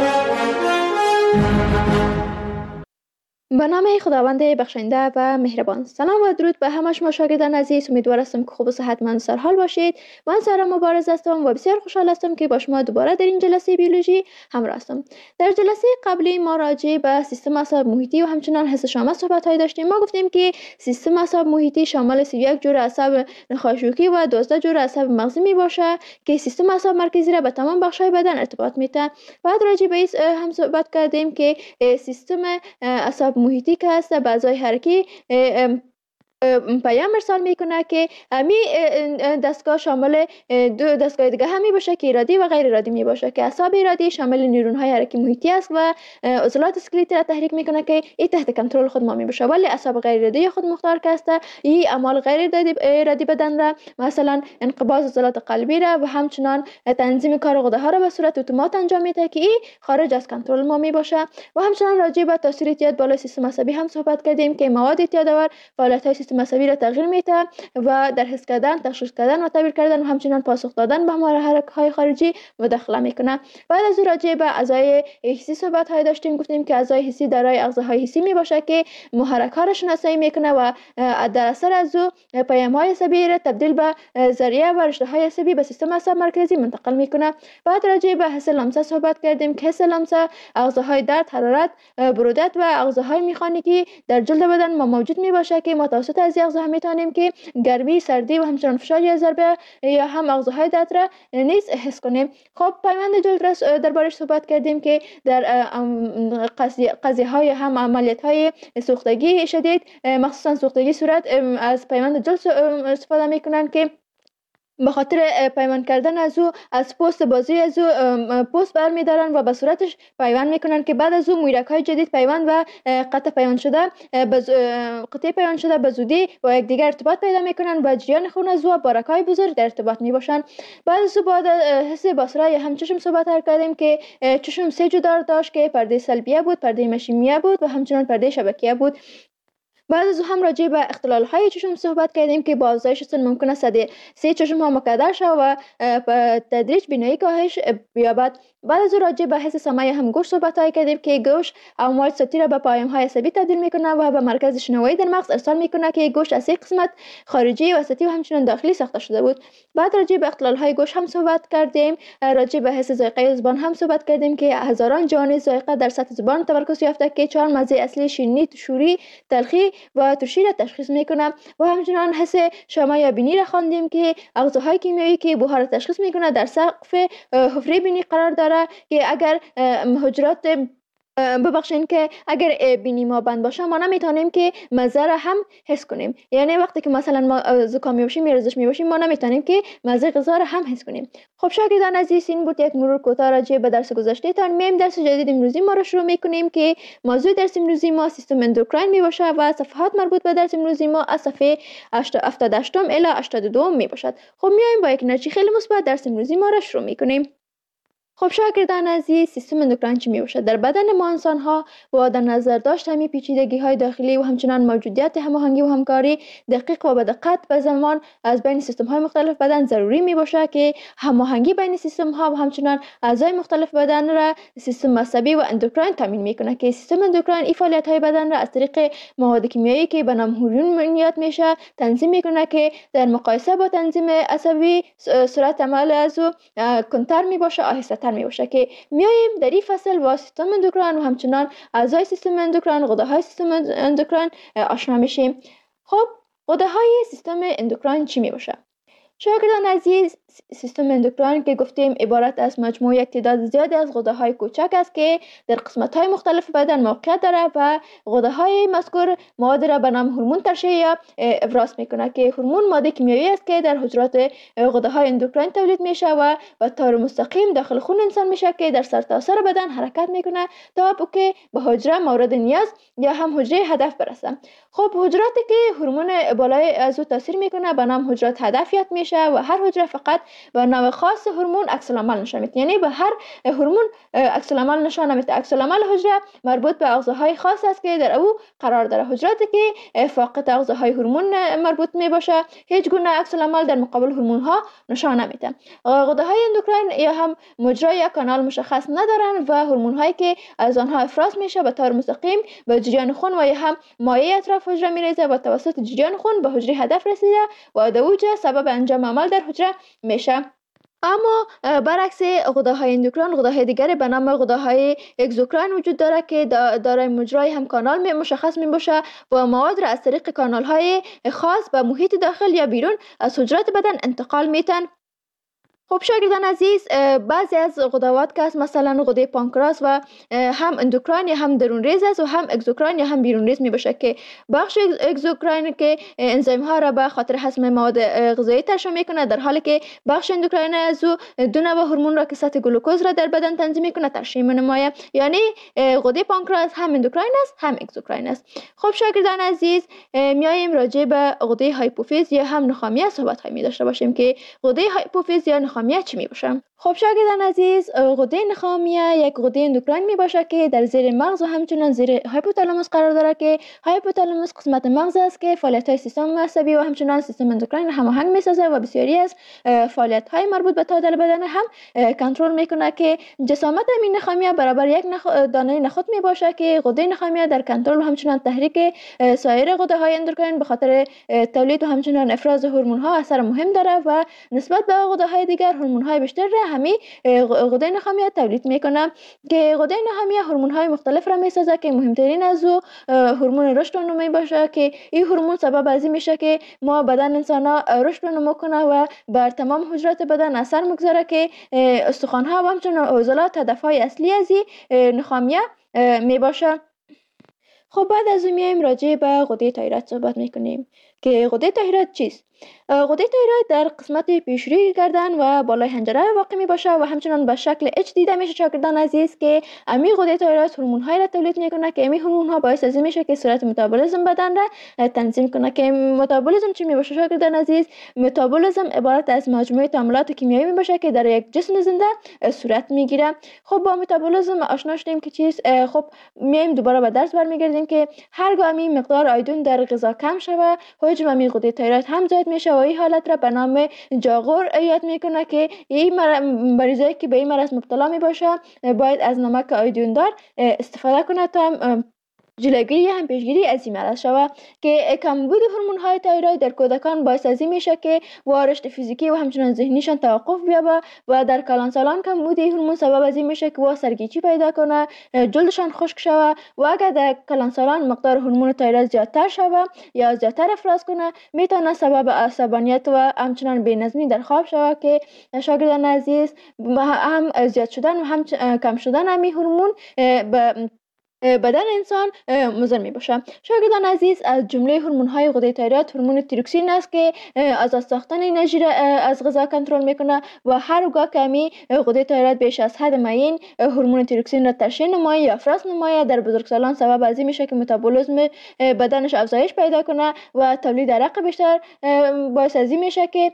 به نام خداوند بخشنده و مهربان. سلام و درود به همه شما شاگردان عزیز. امیدوار هستم که خوب و صحتمند و سرحال باشید. من سارا مبارز هستم و بسیار خوشحال هستم که با شما دوباره در این جلسه بیولوژی همراه هستم. در جلسه قبلی ما راجع به سیستم اعصاب محیطی و همچنان حس شامل صحبت های داشتیم. ما گفتیم که سیستم اعصاب محیطی شامل سی و یک جور اعصاب نخاشوکی و دوازده جور اعصاب مغزی می باشه که سیستم اعصاب مرکزی را به تمام بخش‌های بدن ارتباط میده. بعد راجع به این هم صحبت کردیم که سیستم اعصاب محیطی که هست به اعضای حرکی پیام ارسال میکنه که همی دستگاه شامل دو دستگاه دیگه همی باشه که ارادی و غیر ارادی می باشه که اعصاب ارادی شامل نیورون های حرکی محیطی است و عضلات اسکلتی را تحریک میکنه که این تحت کنترل خود ما می باشه. ولی اعصاب غیر ارادی خود مختار که است این اعمال غیر ارادی بدن را مثلا انقباض عضلات قلبی را و همچنان تنظیم کار غده ها را به صورت اتومات انجام میده که این خارج از کنترل ما می باشه. و همچنان راجع به تاثیر اعتیاد بالای سیستم عصبی هم صحبت کردیم که مواد اعتیادآور فعالیت های سیستم عصبی را تغییر میده و در حس کردن، تشخیص کردن و تعبیر کردن و همچنین پاسخ دادن به محرک های خارجی مداخله میکنه. بعد از راجع به اعضای حسی صحبت های داشتیم، گفتیم که اعضای حسی دارای اغزاهای حسی می باشه که محرک ها را شناسایی میکنه و در اثر از او پیام های عصبی را تبدیل به ذریعه و رشته های عصبی به سیستم عصب مرکزی منتقل میکنه. بعد راجع به حس لمسه صحبت کردیم که حس لمسه اغزاهای درد، حرارت، برودت و اغزاهای میخانیکی در جلد بدن ما موجود می باشه که ما توسط از اغزاها میتونیم که گرمی، سردی و همچنین فشار یا ضربه یا هم اغزاهای درد را نیز حس کنیم. خب پیوند جلد را دربارش صحبت کردیم که در قضیه های هم عملیات های سوختگی شدید، مخصوصا سوختگی صورت، از پیوند جلد استفاده میکنن که به خاطر پیوند کردن از او از پوست بازوی از او پوست برمیدارن و به صورتش پیوند میکنن که بعد از او مویرک های جدید پیوند و قطع پیوند شده قطعه پیوند شده به زودی با یکدیگر ارتباط پیدا میکنن و جریان خون از او بارک های بزرگ در ارتباط میباشن. بعد از او بعد حس بصره یا هم چشم صحبت کردیم که چشم سه جدار داشت که پرده سلبیه بود، پرده مشیمیه بود و همچنین پرده شبکیه بود. بعد از هم راجع به اختلال های چشم صحبت کردیم که با افزایش سن ممکن است سه چشم ها مکدر شود و به تدریج بینایی کاهش بیابد. بعد از راجع به حس سمع هم گوش صحبت های کردیم که گوش امواج صوتی را به پیام های عصبی تبدیل میکنه و به مرکز شنوایی در مغز ارسال میکنه که گوش از سه قسمت خارجی، وسطی و همچنین داخلی ساخته شده بود. بعد راجع به اختلال های گوش هم صحبت کردیم. راجع به حس ذائقه زبان هم صحبت کردیم که هزاران جهان ذائقه در سطح زبان تمرکز یافته که چهار مزه اصلی شیرینی، شوری، تلخی و ترشی را تشخیص میکنه. و همچنین حس شما یا بینی را خواندیم که اغزاهای کیمیایی که بوها را تشخیص میکنه در سقف حفره بینی قرار داره که اگر حجرات ببخشین که اگر بینی ما بند باشه ما نمیتونیم که مزه را هم حس کنیم. یعنی وقتی که مثلا ما زکامی باشیم یا رزش می باشیم ما نمیتونیم که مزه غذا را هم حس کنیم. خب شاگردان عزیز، این بود یک مرور کوتاه راجع به درس گذشته تان. میم درس جدید امروزی ما را شروع میکنیم که موضوع درس امروزی ما سیستم اندوکراین می باشه و صفحات مربوط به درس امروزی ما از صفحه هفتاد و هشت الی هشتاد و دو می باشد. خب میایم با یک انرژی خیلی مثبت درس امروزی ما را شروع میکنیم. خب شاگردان عزیز، سیستم اندوکراین چی می باشد؟ در بدن ما انسان ها با در نظر داشت همین پیچیدگی های داخلی و همچنان موجودیت هماهنگی و همکاری دقیق و به دقت به زمان از بین سیستم های مختلف بدن ضروری می باشه که هماهنگی بین سیستم ها و همچنان اعضای مختلف بدن را سیستم عصبی و اندوکراین تامین میکنه که سیستم اندوکراین این فعالیت های بدن را از طریق مواد کیمیایی که به نام هورمون یاد میشه تنظیم میکنه که در مقایسه با تنظیم عصبی سرعت عمل از او کنتر می باشه، آهسته می باشه. که میایم در این فصل با سیستم اندوکراین و همچنان اعضای سیستم اندوکراین، غده های سیستم اندوکراین آشنا میشیم. خب غده های سیستم اندوکراین چی می باشه؟ شاگردان عزیز، سیستم اندوکراین که گفتیم عبارت از مجموعه یک تعداد زیادی از غده های کوچک است که در قسمت های مختلف بدن موقعیت داره و غده های مذکور مواد را به نام هورمون ترشح یا افراز میکنه که هورمون ماده کیمیایی است که در حجرات غده های اندوکراین تولید میشه و به طور مستقیم داخل خون انسان میشه که در سرتاسر بدن حرکت میکنه تا که به حجره مورد نیاز یا هم حجره هدف برسه. خب حجراتی که هورمون بالای از او تاثیر میکنه به نام حجرات هدف یاد میشه و هر حجره فقط به نوع خاص هورمون عکس العمل نشان میده. یعنی به هر هورمون عکس العمل نشان میده. عکس العمل حجره مربوط به اغزاهای خاص است که در او قرار داره. حجراتی که فاقد اغزاهای هورمون مربوط می باشه هیچ گونه عکس العمل در مقابل هورمون ها نشان نمیده. غده های اندوکراین یا هم مجرا یا کانال مشخص ندارن و هورمون هایی که از آنها افراز میشه به طور مستقیم به جریان خون و یا هم مایع اطراف حجره میریزه و توسط جریان خون به حجره هدف رسیده و دوجه سبب انجام عمل در حجره میشه. اما برعکس غده های اندوکراین، غده های دیگری به نام غده های اگزوکراین وجود داره که دارای مجرای هم کانال مشخص می باشه و مواد را از طریق کانال های خاص به محیط داخل یا بیرون از حجرات بدن انتقال میتن. خب شاگردان عزیز، بعضی از غدوات که مثلا غده پانکراس و هم اندوکراین یا هم درون ریز است و هم اگزوکراین یا هم بیرون ریز می باشه که بخش اگزوکراین که انزیم ها را به خاطر هضم مواد غذایی ترشح میکنه، در حالی که بخش اندوکراین از او دو نوع هورمون را که سطح گلوکوز را در بدن تنظیم میکنه ترشح می‌نماید. یعنی غده پانکراس هم اندوکراین است هم اگزوکراین است. خب شاگردان عزیز، میایم راجع به غده هایپوفیز یا هم نخامیه صحبت هایی می داشته باشیم که غده هایپوفیز یا نخامیه نخامیه چی می باشه؟ خب شاگردان عزیز، غده نخامیه یک غده اندوکراین می باشه که در زیر مغز و همچنین زیر هایپوتالاموس قرار داره که هایپوتالاموس قسمت مغز است که فعالیت های سیستم عصبی و همچنین سیستم اندوکراین هماهنگ می سازه و بسیاری از فعالیت های مربوط به تعادل بدن هم کنترل میکنه که جسامت این نخامیه برابر یک نخ... دانه نخود می باشه که غده نخامیه در کنترل و همچنین تحریک سایر غده های اندوکراین به خاطر تولید و همچنین افراز هورمون ها اثر مهم داره و نسبت به غده های دیگر هورمون های بیشتر را همین غده نخامیه تولید میکنه که غده نخامیه هورمون های مختلف را میسازه که مهمترین از او هورمون رشد و نمو باشه که این هورمون سبب از این میشه که ما بدن انسان ها رشد و نمو کنه و بر تمام حجرات بدن اثر مگذاره که استخوان ها و همچنین عضلات هدف های اصلی از این نخامیه می باشه. خب بعد از اون میایم راجع به غده تایروید صحبت میکنیم که غده تایروید چیست؟ غده تایروید در قسمت پیشروی گردن و بالای حنجره واقع می باشه و همچنان به شکل اچ دیده میشه شاگردان عزیز که امی غده تایروید هورمون های را تولید میکنه که امی هورمون ها باعث از این میشه که سرعت متابولیسم بدن را تنظیم کنه. که متابولیسم چی می باشه شاگردان عزیز؟ متابولیسم عبارت از مجموعه تعاملات کیمیایی می باشه که در یک جسم زنده صورت میگیره. خب با متابولیسم آشنا شدیم که چیست. خب میایم دوباره به درس برمیگردیم که هرگاه امی مقدار آیودین در غذا کم شوه حجم امی غده تایروید هم زیاد میشه و این حالت را به نام جاغور یاد میکنه که این مریضایی که به این مرض مبتلا می باشه باید از نمک آیودین دار استفاده کنه تا جلوگیری هم پیشگیری از این مرض شود. که کمبود هورمون های تایروید در کودکان باعث از این میشه که و رشد فیزیکی و همچنین ذهنیشان توقف بیابه و در کلانسالان کمبود هورمون سبب از این میشه که و سرگیچی پیدا کنه، جلدشان خشک شود و اگر در کلانسالان مقدار هورمون تایروید زیادتر شود یا زیادتر افراز کنه میتونه سبب عصبانیت و همچنین بی‌نظمی در خواب شود که شاگردان عزیز هم زیاد شدن و هم کم شدن همین هورمون به بدن انسان مضر می باشه. شاگردان عزیز، از جمله هورمون های غده تایروید هورمون تیروکسین است که از ساختن انرژی را از غذا کنترل میکنه و هرگاه که می غده تایروید بیش از حد معین هورمون تیروکسین را ترشح نمایی یا افراز نمایی در بزرگسالان سبب از این میشه که متابولیسم بدنش افزایش پیدا کنه و تولید عرق بیشتر باعث از این میشه که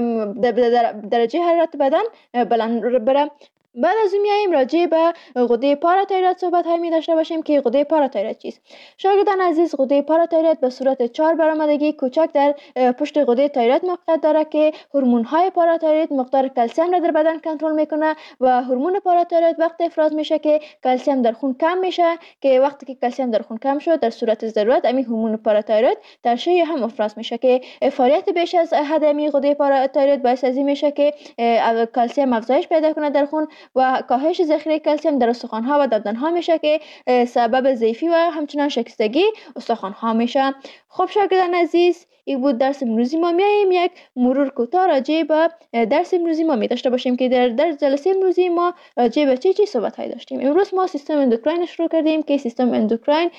درجه حرارت بدن بلند بره. بعد از اون میایم راجع به غده پاراتایروید صحبت های می داشته باشیم که غده پاراتایروید چیست. شاگردان عزیز، غده پاراتایروید به صورت چهار برآمدگی کوچک در پشت غده تایروید موقعیت داره که هورمون های پاراتایروید مقدار کلسیم را در بدن کنترل میکنه و هورمون پاراتایروید وقت افراز میشه که کلسیم در خون کم میشه که وقتی که کلسیم در خون کم شد در صورت ضرورت امی هورمون پاراتایروید ترشح هم افراز میشه که فعالیت بیش از حد امی غده پاراتایروید باعث از این میشه که کلسیم افزایش پیدا کنه در خون و کاهش ذخیره کلسیم در استخوان‌ها و دندان‌ها میشه که سبب ضعفی و همچنین شکستگی استخوان‌ها میشه. خب شاگردان عزیز، این بود درس امروزی ما. میایم یک مرور کوتاه راجع به درس امروزی ما می داشته باشیم که در در جلسه امروزی ما راجع به چه چی صحبت های داشتیم. امروز ما سیستم اندوکراین شروع کردیم که سیستم اندوکراین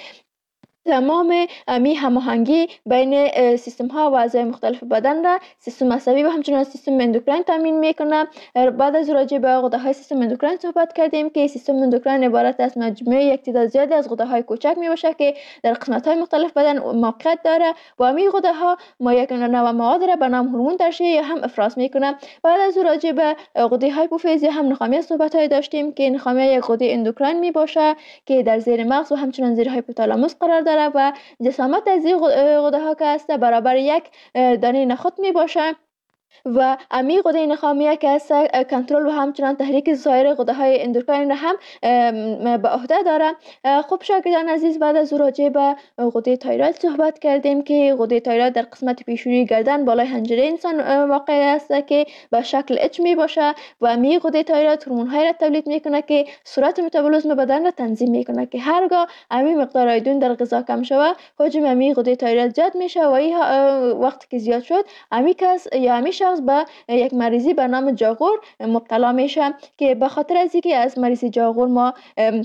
تمام امی هماهنگی بین سیستم ها و اعضای مختلف بدن را سیستم عصبی و همچنین سیستم اندوکراین تامین میکنه. بعد از راجع به غده های سیستم اندوکراین صحبت کردیم که سیستم اندوکراین عبارت از مجموعه یک تعداد زیادی از غده های کوچک می باشه که در قسمت های مختلف بدن موقعیت داره و امی غده ها ما یک نوع مواد را به نام هورمون ترشح یا هم افراز میکنه. بعد از راجع به غده هایپوفیز یا هم نخامیه صحبت های داشتیم که نخامیه یک غده اندوکراین می باشه که در زیر مغز و همچنین زیر هایپوتالاموس قرار داره و جسامت از این غده ها که هست برابر یک دانه نخود می باشه و امی غده نخامیه که هست کنترل و همچنان تحریک سایر غده های اندوکراین را هم به عهده داره. خب شاگردان عزیز، بعد از راجع به غده تایروید صحبت کردیم که غده تایروید در قسمت پیشونی گردن بالای حنجره انسان واقع است که به شکل اچ می باشه و امی غده تایروید هورمون های را تولید میکنه که سرعت متابولیسم بدن را تنظیم میکنه که هرگاه امی مقدار آیودین در غذا کم شوه حجم امی غده تایروید زیاد میشه و این وقتی که زیاد شد امی کس یا امی شخص به یک مریضی به نام جاغور مبتلا میشه که به خاطر از اینکه از مریضی جاغور ما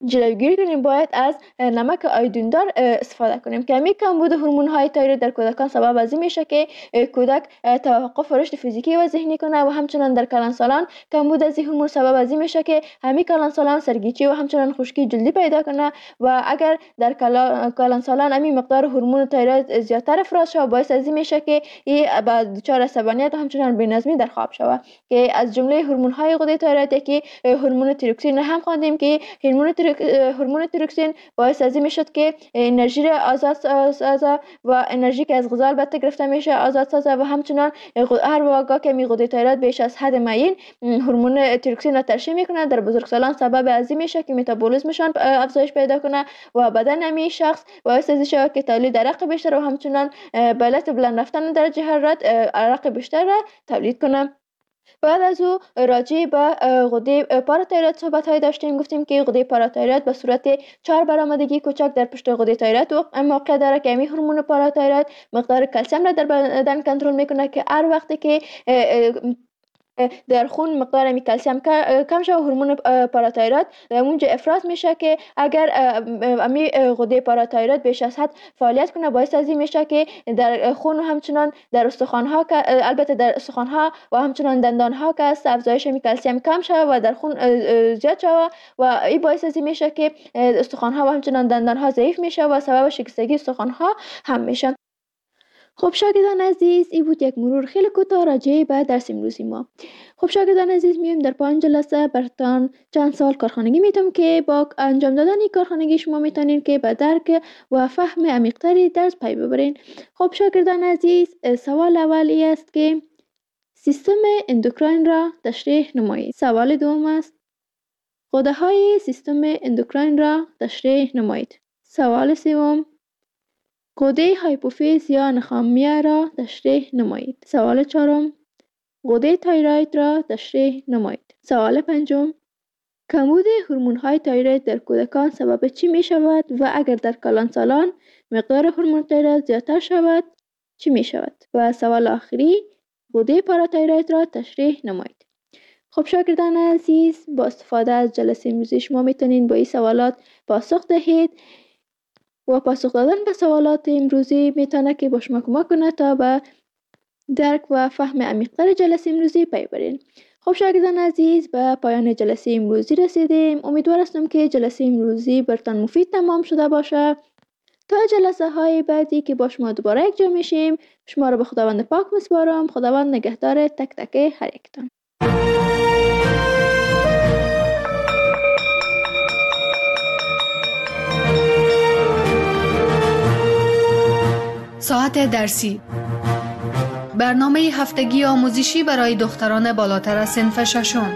جلوگیری کنیم باید از نمک آیودیندار استفاده کنیم که همین کمبود هورمون های تایروید در کودکان سبب از این میشه که کودک توقف رشد فیزیکی و ذهنی کنه و همچنان در کلانسالان کمبود از این هورمون سبب از این میشه که همین کلانسالان سرگیچی و همچنان خشکی جلدی پیدا کنه و اگر در کلانسالان همین مقدار هورمون تایروید زیادتر افراز شود باعث از این میشه که این با دچار عصبانیت و همچنان بی‌نظمی در خواب شود که از جمله هورمون های غده تایروید که هورمون تیروکسین هم خواندیم که هورمون هورمون تیروکسین باعث از این میشد که انرژی را آزاد سازه و انرژی که از غذا البته گرفته میشه آزاد سازه و همچنان هر واقع که می غده تایروید بیش از حد معین هورمون تیروکسین را ترشح میکنه در بزرگسالان سبب از این میشه که متابولیسمشان افزایش پیدا کنه و بدن همین شخص باعث از این شود که تولید عرق بیشتر و همچنان به علت بلند رفتن درجه حرارت عرق بیشتر را تولید کنه. بعد از او راجع به غده پاراتایروید صحبت های داشتیم. گفتیم که غده پاراتایروید به صورت چهار برآمدگی کوچک در پشت غده تایروید موقع داره که همین هورمون پاراتایروید مقدار کلسیم را در بدن کنترل میکنه که هر وقتی که در خون مقدار می کلسیم کم شود هورمون پاراتایروید اونجا افراز میشه که اگر امی غده پاراتایروید بیش از حد فعالیت کنه باعث از این میشه که در خون و همچنان در استخوان ها که البته در استخوان ها و همچنان دندان ها که است افزایش می کلسیم کم شود و در خون زیاد شود و این باعث از این میشه که استخوان ها و همچنان دندان ها ضعیف میشه و سبب شکستگی استخوان ها هم میشه. خب شاگردان عزیز این بود یک مرور خیلی کوتاه راجع به درس امروزی ما. خب شاگردان عزیز میایم در پنج جلسه براتون چند سال کارخانگی میتونم که با انجام دادن این کارخانگی شما میتونین که به درک و فهم عمیق‌تری درس پی ببرین. خب شاگردان عزیز سوال اولی است که سیستم اندوکراین را تشریح نمایید. سوال دوم است غده های سیستم اندوکراین را تشریح نمایید. سوال سوم غده هایپوفیز یا نخامیه را تشریح نمایید. سوال چهارم غده تایروید را تشریح نمایید. سوال پنجم کمبود هورمون های تایروید در کودکان سبب چی می شود و اگر در کلانسالان مقدار هورمون تایروید زیادتر شود چی می شود؟ و سوال آخری غده پاراتایروید را تشریح نمایید. خب شاگردان عزیز با استفاده از جلسه امروزی شما میتونین با این سوالات پاسخ دهید و پاسخ دادن به سوالات امروزی میتونه که با شما کمک کنه تا به درک و فهم عمیق‌تر جلسه امروزی پی برین. خب شاگردان عزیز به پایان جلسه امروزی رسیدیم. امیدوار هستم که جلسه امروزی برتان مفید تمام شده باشه. تا جلسه های بعدی که با شما دوباره یک جا میشیم شما رو به خداوند پاک میسپارم. خداوند نگهدار تک تک هر یکتان. ساعت درسی برنامه هفتگی آموزشی برای دختران بالاتر از صنف ششم.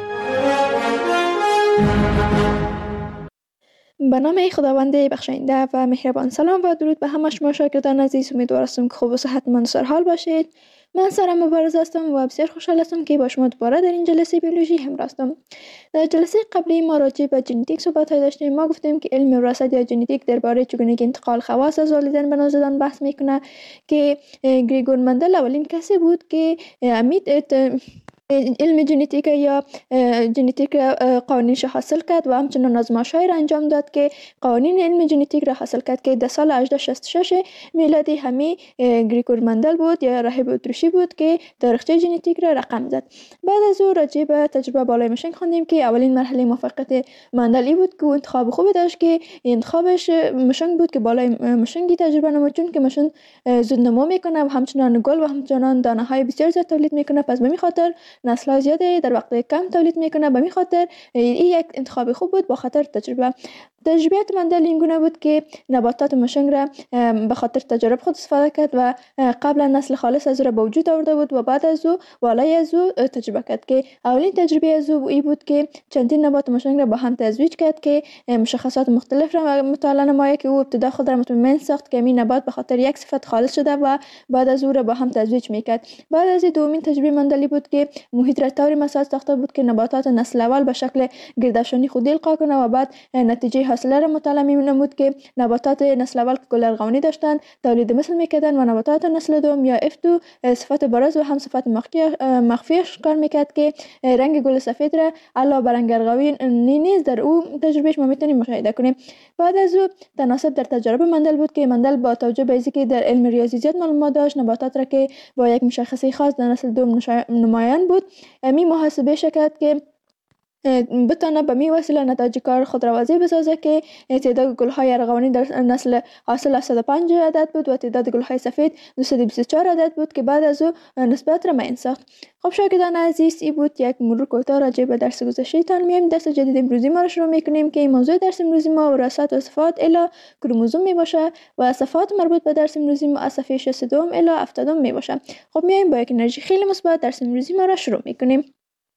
به نام خداوند بخشاینده و مهربان سلام و درود به همه شما شاگردان عزیز. امیدوار هستم که خوب و صحتمند و سرحال باشید. من سارا مبارز هستم و بسیار خوشحال هستم که با شما دوباره در این جلسه بیولوژی همراه هستم. در جلسه قبلی ما راجع به ژنتیک صحبت داشتیم. ما گفتیم که علم وراثت یا ژنتیک درباره چگونگی انتقال خواص از والدین به نوزادان بحث میکنه که گریگور مندل اولین کسی بود که امید علم ژنتیک یا ژنتیک قوانینش حاصل کرد و همچنان آزمایش‌های را انجام داد که قوانین علم ژنتیک را حاصل کرد که در سال هزار و هشتصد و شصت و شش میلادی همی گریگور مندل بود یا راهب اتریشی بود که تاریخچه ژنتیک را رقم زد. بعد از او راجع به تجربه بالای مشنگ خواندیم که اولین مرحله موفقیت مندل بود که انتخاب خوبی داشت که انتخابش مشنگ بود که بالای مشنگی تجربه نمود چون که مشن زود نمو میکنه و همچنان گل و همچنان دانه های بسیار زیاد تولید میکنه. پس به این خاطر نسل زیاده در وقت کم تولید میکنه. به این خاطر این یک انتخاب خوب بود با خاطر تجربه. تجربیات مندل این گونه بود که نباتات مشنگ را به خاطر تجارب خود استفاده کرد و قبلا نسل خالص از او را به وجود آورده بود و بعد از او والای از او تجربه کرد که اولین تجربه از او این بود که چندین نبات مشنگ را با هم تزویج کرد که مشخصات مختلف را مطالعه نماید که او ابتدا خود را مطمئن ساخت که این نبات به خاطر یک صفت خالص شده و بعد از او را با هم تزویج میکرد. بعد از دومین تجربه مندلی بود که محیط را طوری مساج ساخته بود که نباتات نسل اول به شکل گردافشانی خودی القا کنه و بعد نتیجه حاصله را مطالعه می نمود که نباتات نسل اول که گل ارغوانی داشتند تولید مثل میکردند و نباتات نسل دوم یا اف دو صفت بارز و هم صفت مخفیش کار میکرد که رنگ گل سفید را علاوه بر رنگ ارغوانی نیز در او تجربهش ما میتونیم مشاهده کنیم. بعد از او تناسب در تجارب مندل بود که مندل با توجه به اینکه در علم ریاضی زیاد معلومات داشت نباتات را که با یک مشخصه خاص در نسل دوم نمایان بود می محاسبه شکرد که بتانه به می وسیله نتایج کار خود را واضح بسازه که تعداد گل‌های ارغوانی در نسل حاصل صد و پنج عدد بود و تعداد گل‌های سفید دویست و بیست و چهار عدد بود که بعد از او نسبت را معین ساخت. خب شاگردان عزیز، این بود یک مرور کوتاه راجع به درس گذشته تان. میایم درس جدید امروزی ما را شروع میکنیم که موضوع درس امروزی ما وراثت و صفات الی کروموزوم می باشه و صفات مربوط به درس امروزی ما از صفحه شصت و دو الی هفتاد می باشه. خب میایم با یک انرژی خیلی مثبت درس امروزی ما را شروع میکنیم.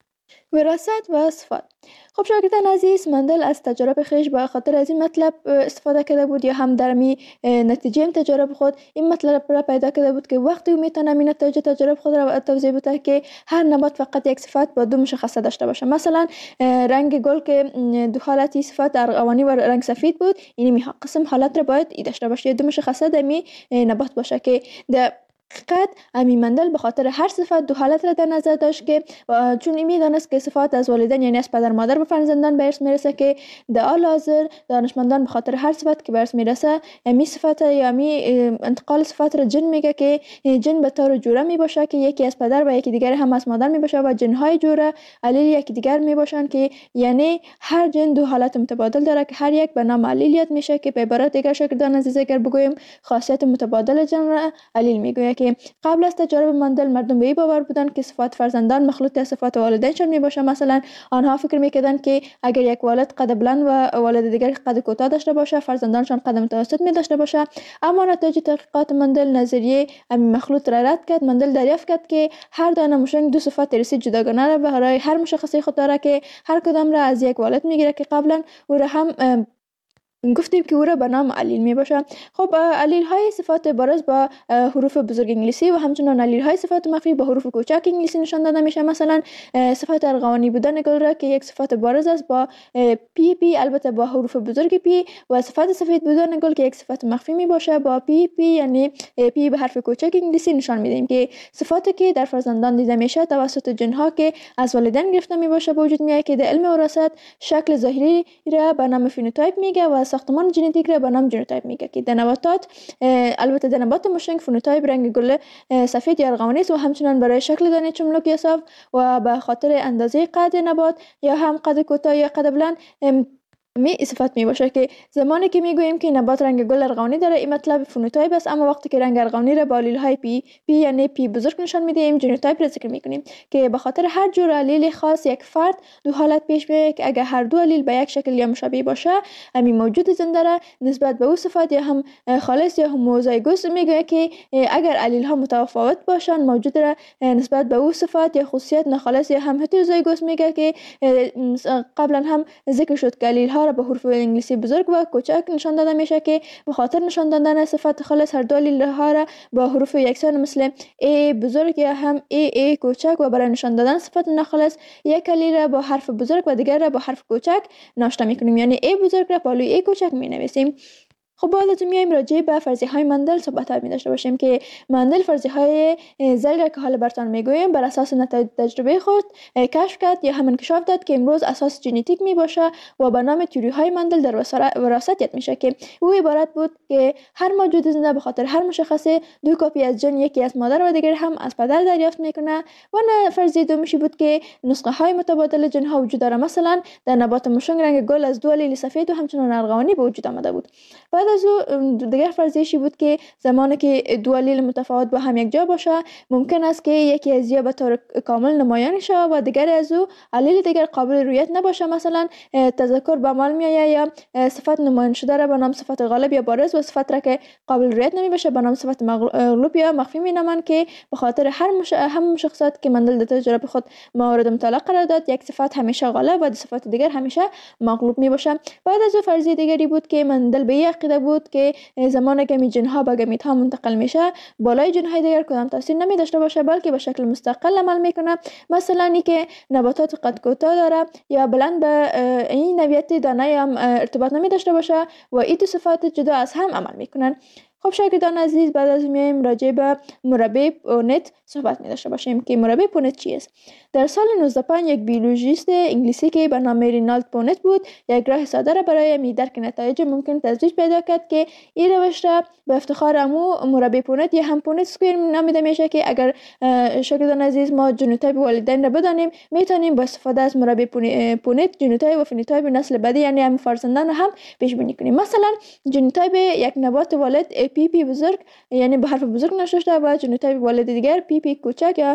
وراثت و صفات. خب شاگردان عزیز، مندل از تجارب خیش به خاطر از این مطلب استفاده کرده بود یا هم در می نتیجه این تجارب خود این مطلب را پیدا کرده بود که وقتی او میتونه می نتیجه تجارب خود را توضیح بده که هر نبات فقط یک صفت با دو مشخصه داشته باشه. مثلا رنگ گل که دو حالتی صفت ارغوانی و رنگ سفید بود، این می قسم حالت را باید ای داشته باشه، دو مشخصه در می نبات باشه که در حقیقت امی مندل به خاطر هر صفت دو حالت را در نظر داشت که چون این میدانست که صفات از والدین یعنی از پدر مادر به فرزندان به ارث میرسه که در حال حاضر دانشمندان به خاطر هر صفت که به ارث میرسه امی صفت یا امی انتقال صفات را جن میگه که جن به طور جوره می باشه که یکی از پدر و یکی دیگر هم از مادر می باشه و جنهای جوره علیل یکی دیگر می باشن که یعنی هر جن دو حالت متبادل داره که هر یک به نام علیلیت میشه که به عبارت دیگر شاگردان عزیز اگر بگویم خاصیت متبادل جن را علیل میگوید که قبل از تجارب مندل مردم به این باور بودند که صفات فرزندان مخلوط از صفات والدینشان می باشه. مثلا آنها فکر میکردند که اگر یک والد قد بلند و والد دیگر قد کوتاه داشته باشه فرزندانشان قد متوسط می داشته باشه. اما نتایج تحقیقات مندل نظریه امی مخلوط را رد کرد. مندل دریافت کرد که هر دانه موشنگ دو صفت ارثی جداگانه را برای هر مشخصه خود داره که هر کدام را از یک والد میگیره که قبلا او را هم گفتیم که او را به نام علیل می باشه. خب علیل های صفات بارز با حروف بزرگ انگلیسی و همچنان علیل های صفات مخفی با حروف کوچک انگلیسی نشان داده میشه. مثلا صفات ارغوانی بودن گل را که یک صفات بارز است با پی پی البته با حروف بزرگ پی و صفات سفید بودن گل که یک صفات مخفی می باشه با پی پی یعنی پی به حرف کوچک انگلیسی نشان میدیم که صفاتی که در فرزندان دیده میشه توسط جنها که از والدین گرفته می باشه به وجود میاد که در علم وراثت شکل ظاهری را به نام فنوتایپ میگه و ساختمان ژنتیک را به نام ژنوتایپ میگه که در نباتات البته در نبات موشنگ فنوتایپ رنگ گل سفید یا ارغوانی است و همچنان برای شکل دانه چملک یا صاف و به خاطر اندازه قد نبات یا هم قد کوتاه یا قد بلند می صفت می باشه که زمانی که میگوییم که نبات رنگ گل ارغوانی داره این مطلب فنوتایپ است. اما وقتی که رنگ ارغوانی را با علیل های پی پی یعنی پی بزرگ نشان میدیم ژنوتایپ را ذکر میکنیم که به خاطر هر جور علیل خاص یک فرد دو حالت پیش میاد که اگر هر دو علیل به یک شکل یا مشابه باشه امی موجود زنده را نسبت به او صفت یا هم خالص یا هموزایگوس میگه که اگر علیل ها متفاوت باشن موجود را نسبت به او صفت یا خاصیت ناخالص یا هم هتروزایگوس میگه که قبلا هم ذکر شد که علیل ها به حروف انگلیسی بزرگ و کوچک نشان داده میشه که به خاطر نشان دادن صفت خالص هر دو علیل ها را با حروف یکسان مثل ای بزرگ یا هم ای ای کوچک و برای نشان دادن صفت ناخالص یک علیل را با حرف بزرگ و دیگر را با حرف کوچک ناشته میکنیم یعنی ای بزرگ را پالوی ای کوچک می نویسیم. خب بعد از میایم راجع به فرضیه های مندل صحبت می داشته باشیم که مندل فرضیه های زل را که حالا براتون میگویم بر اساس نتایج تجربه خود کشف کرد یا هم انکشاف داد که امروز اساس ژنتیک می باشه و به نام تئوری های مندل در وراثت یاد میشه که او عبارت بود که هر موجود زنده به خاطر هر مشخصه دو کپی از ژن یکی از مادر و دیگر هم از پدر دریافت میکنه. و نه فرضیه دومیشی بود که نسخه های متبادل ژن ها وجود داره. مثلا در نبات موشنگ رنگ گل از دو علیل سفید و همچنان ارغوانی به وجود آمده بود. بعد از او دیگر فرضیه‌ای بود که زمانی که دو علیل متفاوت با هم یک جا باشه ممکن است که یکی از یا به طور کامل نمایان شه و دیگر از او علیل دیگر قابل رویت نباشه. مثلا تذکر به عمل میآید یا صفت نمایان شده را به نام صفت غالب یا بارز و صفت را که قابل رویت نمی باشه به نام صفت مغلوب یا مخفی می نامند که به خاطر هر مش... هم شخصیت که مندل در تجربه خود مورد مطالعه قرار داد یک صفت همیشه غالب و صفت دیگر همیشه مغلوب می باشه. بعد از او فرضیه دیگری بود که مندل به عقیده کرده بود که زمانی که می جنها به گمیت ها منتقل میشه بالای جنهای دیگر کدام تاثیر نمی داشته باشه بلکه به شکل مستقل عمل میکنه. مثلا ای که نباتات قد کوتاه داره یا بلند به این نوعیت دانه هم ارتباط نمی داشته باشه و این دو صفات جدا از هم عمل میکنن. خب شاگردان عزیز، بعد از میایم راجع به مربع پونت صحبت می داشته باشیم که مربع پونت چی است. در سال نوزده صد و پنج یک بیولوژیست انگلیسی که به نام رینالد پونت بود یک راه ساده را برای می درک نتایج ممکن تزویج پیدا کرد که این روش را به افتخار امو مربع پونت یا هم پونت اسکوئر نامیده میشه که اگر شاگردان عزیز ما ژنوتایپ والدین را بدانیم میتونیم با استفاده از مربع پونت ژنوتایپ و فنوتایپ نسل بعدی یعنی هم فرزندان هم پیش بینی کنیم. مثلا ژنوتایپ یک نبات والد پی پی بزرگ یعنی به حرف بزرگ نوشته شده و ژنوتایپ والد دیگر پی پی کوچک یا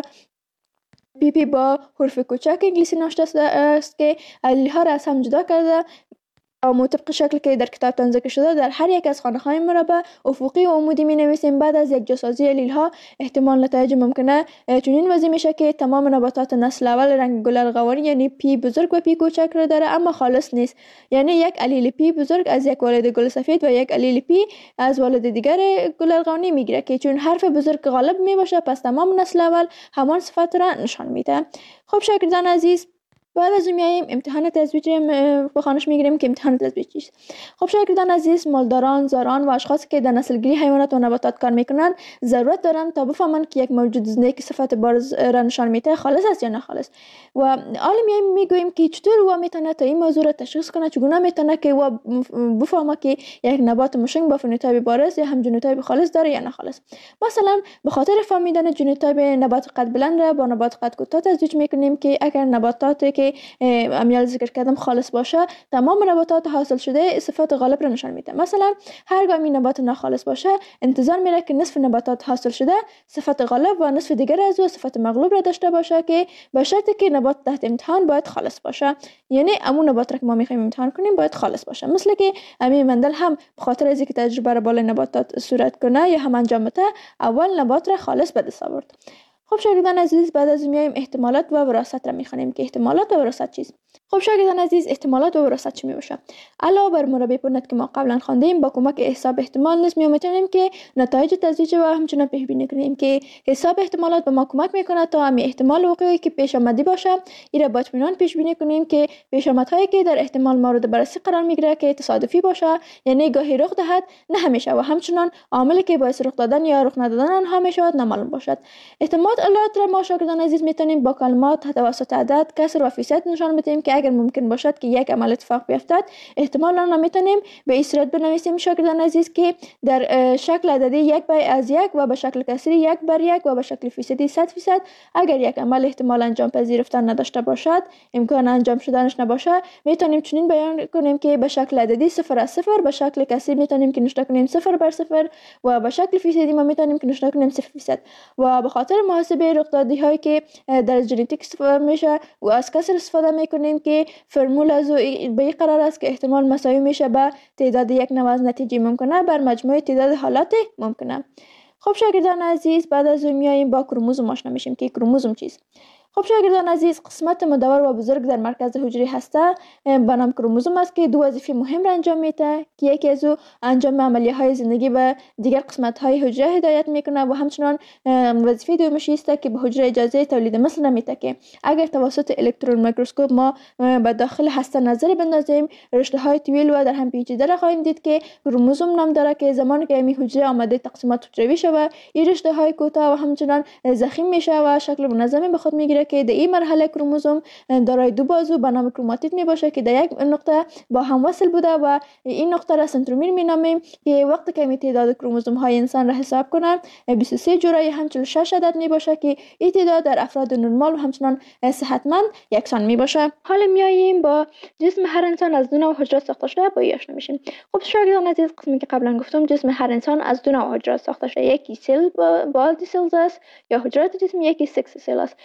پی پی با حرف کوچک انگلیسی نوشته است که علیل ها را از هم جدا کرده و مطابق شکل که در کتاب ذکر شده در هر یک از خانه های مربع افقی و عمودی می نویسیم. بعد از یک جاسازی علیل ها احتمال نتایج ممکنه چنین وضعی میشه که تمام نباتات نسل اول رنگ گل ارغوانی یعنی پی بزرگ و پی کوچک را داره اما خالص نیست، یعنی یک علیل پی بزرگ از یک والد گل سفید و یک علیل پی از والد دیگر گل ارغوانی میگیره که چون حرف بزرگ غالب می باشه پس تمام نسل اول همان صفات را نشان میده. خب شاگردان عزیز، بعد از اون میاییم امتحان تزویج به خانش میگیریم که امتحان تزویج چیست. خب شاگردان عزیز، مالداران، زاران و اشخاصی که در نسل‌گیری حیوانات و نباتات کار میکنن ضرورت دارن تا بفهمن که یک موجود زنده که صفات بارز را نشان میده خالص است یا ناخالص. و حالا میایم میگوییم که چطور او میتونه تا این موضوع را تشخیص کنه، چگونه میتونه که او بفهمه که یک نبات مشنگ با فنوتایپ بارز یا هم ژنوتایپ خالص داره یا ناخالص. مثلا به خاطر فهمیدن ژنوتایپ نبات قد بلند را با نبات قد کوتاه تزویج میکنیم که اگر نباتاتی که امیال ذکر کردم خالص باشه تمام نباتات حاصل شده صفات غالب را نشان میده. مثلا هرگاه این نبات ناخالص باشه انتظار میره که نصف نباتات حاصل شده صفات غالب و نصف دیگر از او صفات مغلوب را داشته باشه که به شرطی که نبات تحت امتحان باید خالص باشه، یعنی همون نبات را که ما میخوایم امتحان کنیم باید خالص باشه. مثل که امی مندل هم به خاطر از اینکه تجربه را بالای نباتات صورت کنه یا هم انجام بده اول نبات را خالص به دست آورد. خب شاگردان عزیز، بعد از میایم احتمالات و وراثت را میخوانیم که احتمالات و وراثت چیست. خب شاگردان عزیز، احتمالات و وراثت چی میباشه؟ علاوه بر مربع پونت که ما قبلا خواندیم با کمک حساب احتمال نیز میتونیم که نتایج تزویج و همچنین پیش بینی کنیم که حساب احتمالات به ما کمک میکنه تا همین احتمال وقوعی که پیش آمدی باشه این را با اطمینان پیش بینی کنیم که پیش آمدهایی که در احتمال مورد بررسی قرار میگیره که تصادفی باشه یعنی گاهی رخ دهد نه همیشه و همچنین عاملی که باعث رخ دادن یا رخ ندادن آنها میشود نامعلوم باشد. احتمالات را ما شاگردان عزیز میتونیم با کلمات توسط عدد، کسر و فیصد نشان بدیم که اگر ممکن باشد که یک عمل اتفاق بیفتد احتمال آن را میتونیم به این صورت بنویسیم شاگردان عزیز که در شکل عددی یک بر از یک و به شکل کسری یک بر یک و به شکل فیصدی صد فیصد. اگر یک عمل احتمال انجام پذیرفتن نداشته باشد، امکان انجام شدنش نباشه، میتونیم چنین بیان کنیم که به شکل عددی صفر از صفر، به شکل کسری میتونیم که نشان کنیم صفر بر صفر و به شکل فیصدی ما میتونیم که نشان کنیم صفر فیصد. و به خاطر محاسبه رخدادی هایی که در ژنتیک استفاده میشه و از کسر استفاده میکنیم که فرمول از به این قرار است که احتمال مساوی میشه به تعداد یک نوع از نتیجه ممکنه بر مجموع تعداد حالات ممکنه. خب شاگردان عزیز، بعد از اون میاییم با کروموزوم آشنا میشیم که کروموزوم چیست. خب شاگردان عزیز، قسمت مدور و بزرگ در مرکز حجره هسته به نام کروموزوم است که دو وظیفه مهم را انجام میده که یکی از او انجام عملیه های زندگی به دیگر قسمت های حجره هدایت میکنه و همچنان وظیفه دومش است که به حجره اجازه تولید مثل نمیده که اگر توسط الکترون میکروسکوپ ما به داخل هسته نظر بندازیم رشته های طویل و در هم پیچیده را خواهیم دید که کروموزوم نام داره که زمانی که این حجره آماده تقسیمات حجروی شود این رشته های کوتاه و همچنان ضخیم میشه و شکل منظمی به خود میگیره که در این مرحله کروموزوم دارای دو بازو به نام کروماتید می باشه که در یک نقطه با هم وصل بوده و این نقطه را سنترومیر می نامیم که وقتی که می تعداد کروموزوم های انسان را حساب کنه بیست و سه جوره هم چهل و شش عدد می باشه که این تعداد در افراد نرمال و همچنان صحتمند یکسان می باشه. حالا میاییم با جسم هر انسان از دو نوع حجرات ساخته شده با آشنا میشیم. خب شاگردان عزیز، قسمی که قبلا گفتم جسم هر انسان از دو نوع حجرات ساخته شده، یکی سل بالدی سلز است یا حجرات جسم، یکی سکس سل است که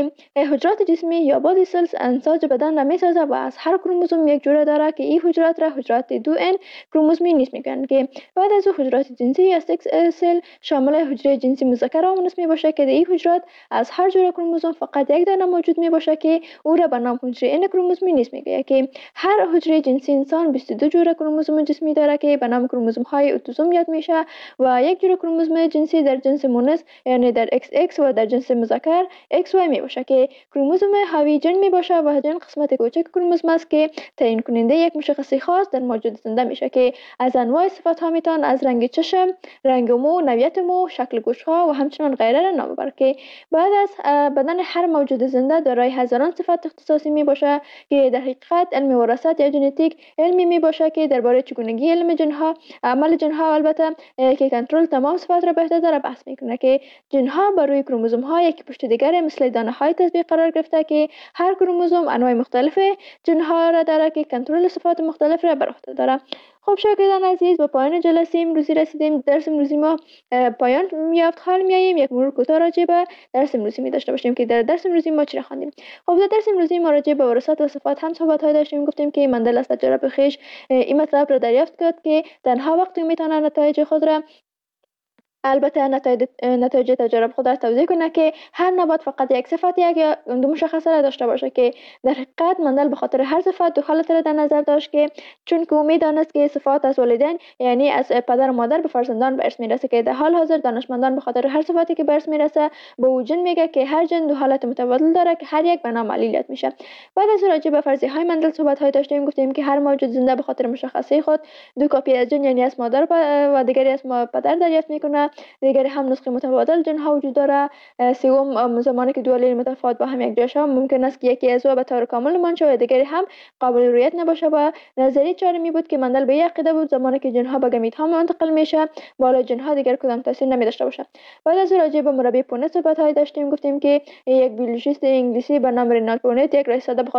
که حجرات جسمی یا بادی سلز انساج بدن را میسازه و از هر کروموزوم یک جوره داره که این حجرات را حجرات دو ان کروموزومی نیست میگن که بعد از حجرات جنسی یا سکس سل شامل حجره جنسی مذکر و مؤنث می باشه که در این حجرات از هر جوره کروموزوم فقط یک دانه موجود می باشه که او را به نام حجره ان کروموزومی نیست میگه که هر حجره جنسی انسان بیست و دو جوره کروموزوم جسمی داره که به نام کروموزوم های اتوزوم یاد میشه و یک جوره کروموزوم جنسی در جنس مؤنث یعنی در ایکس ایکس و در جنس مذکر ایکس وای می باشه که کروموزوم حاوی جن می باشه و جن قسمت کوچک کروموزوم است که تعیین کننده یک مشخصی خاص در موجود زنده میشه که از انواع صفات ها میتون از رنگ چشم، رنگ مو، نوعیت مو، شکل گوش ها و همچنین غیره را نام ببر که بعد از بدن هر موجود زنده دارای هزاران صفت اختصاصی می باشه که در حقیقت علم وراثت یا ژنتیک علمی می باشه که درباره چگونگی علم جن ها، عمل جن ها البته که کنترل تمام صفات را به عهده داره بحث میکنه که جن ها بر روی کروموزوم ها یکی پشت دیگر مثل دانه های تطبیق قرار گرفته که هر کروموزوم انواع مختلف جن ها را داره که کنترل صفات مختلف را بر عهده داره. خب شاگردان عزیز، به پایان جلسه امروزی رسیدیم. درس امروزی ما پایان یافت. حال میاییم یک مرور کوتاه راجع به درس امروزی می داشته باشیم که در درس امروزی ما چی خواندیم. خب در درس امروزی ما راجع به وراثت و صفات هم صحبت های داشتیم. گفتیم که مندل از تجربه خویش این مطلب را دریافت کرد که تنها وقتی میتونه نتایج خود را البته نتایج نتایج تجارب خود را توضیح کنه که هر نبات فقط یک صفت یک یا دو مشخصه را داشته باشه که در حقیقت مندل به خاطر هر صفت دو حالت را در نظر داشت که چون که امید دانست که صفات از والدین یعنی از پدر و مادر به فرزندان به ارث میرسه که در حال حاضر دانشمندان به خاطر هر صفتی که به ارث میرسه به او جن میگه که هر جن دو حالت متبادل داره که هر یک به نام علیلیت میشه. بعد از راجع به فرضیه های مندل صحبت های داشتیم. گفتیم که هر موجود زنده به خاطر مشخصه خود دو کپی از جن یعنی از مادر و دیگری از پدر دریافت میکنه. دیگری هم نسخه متبادل جن ها وجود داره. سوم زمانی که دو آلیل متفاوت با هم یک جای شوند ممکن است که یکی از او به طور کامل منشأ و دیگری هم قابل رویت نباشه و نظریه چهارمی بود که مندل به یک عقیده بود زمانی که جن ها به گمیت ها منتقل میشه بالا جن ها دیگر کدام تاثیر نمی داشته باشه. بعد از راجع به مربی پونه صحبت های داشتیم. گفتیم که یک بیولوژیست انگلیسی به نام رینالد پونت یک رئیس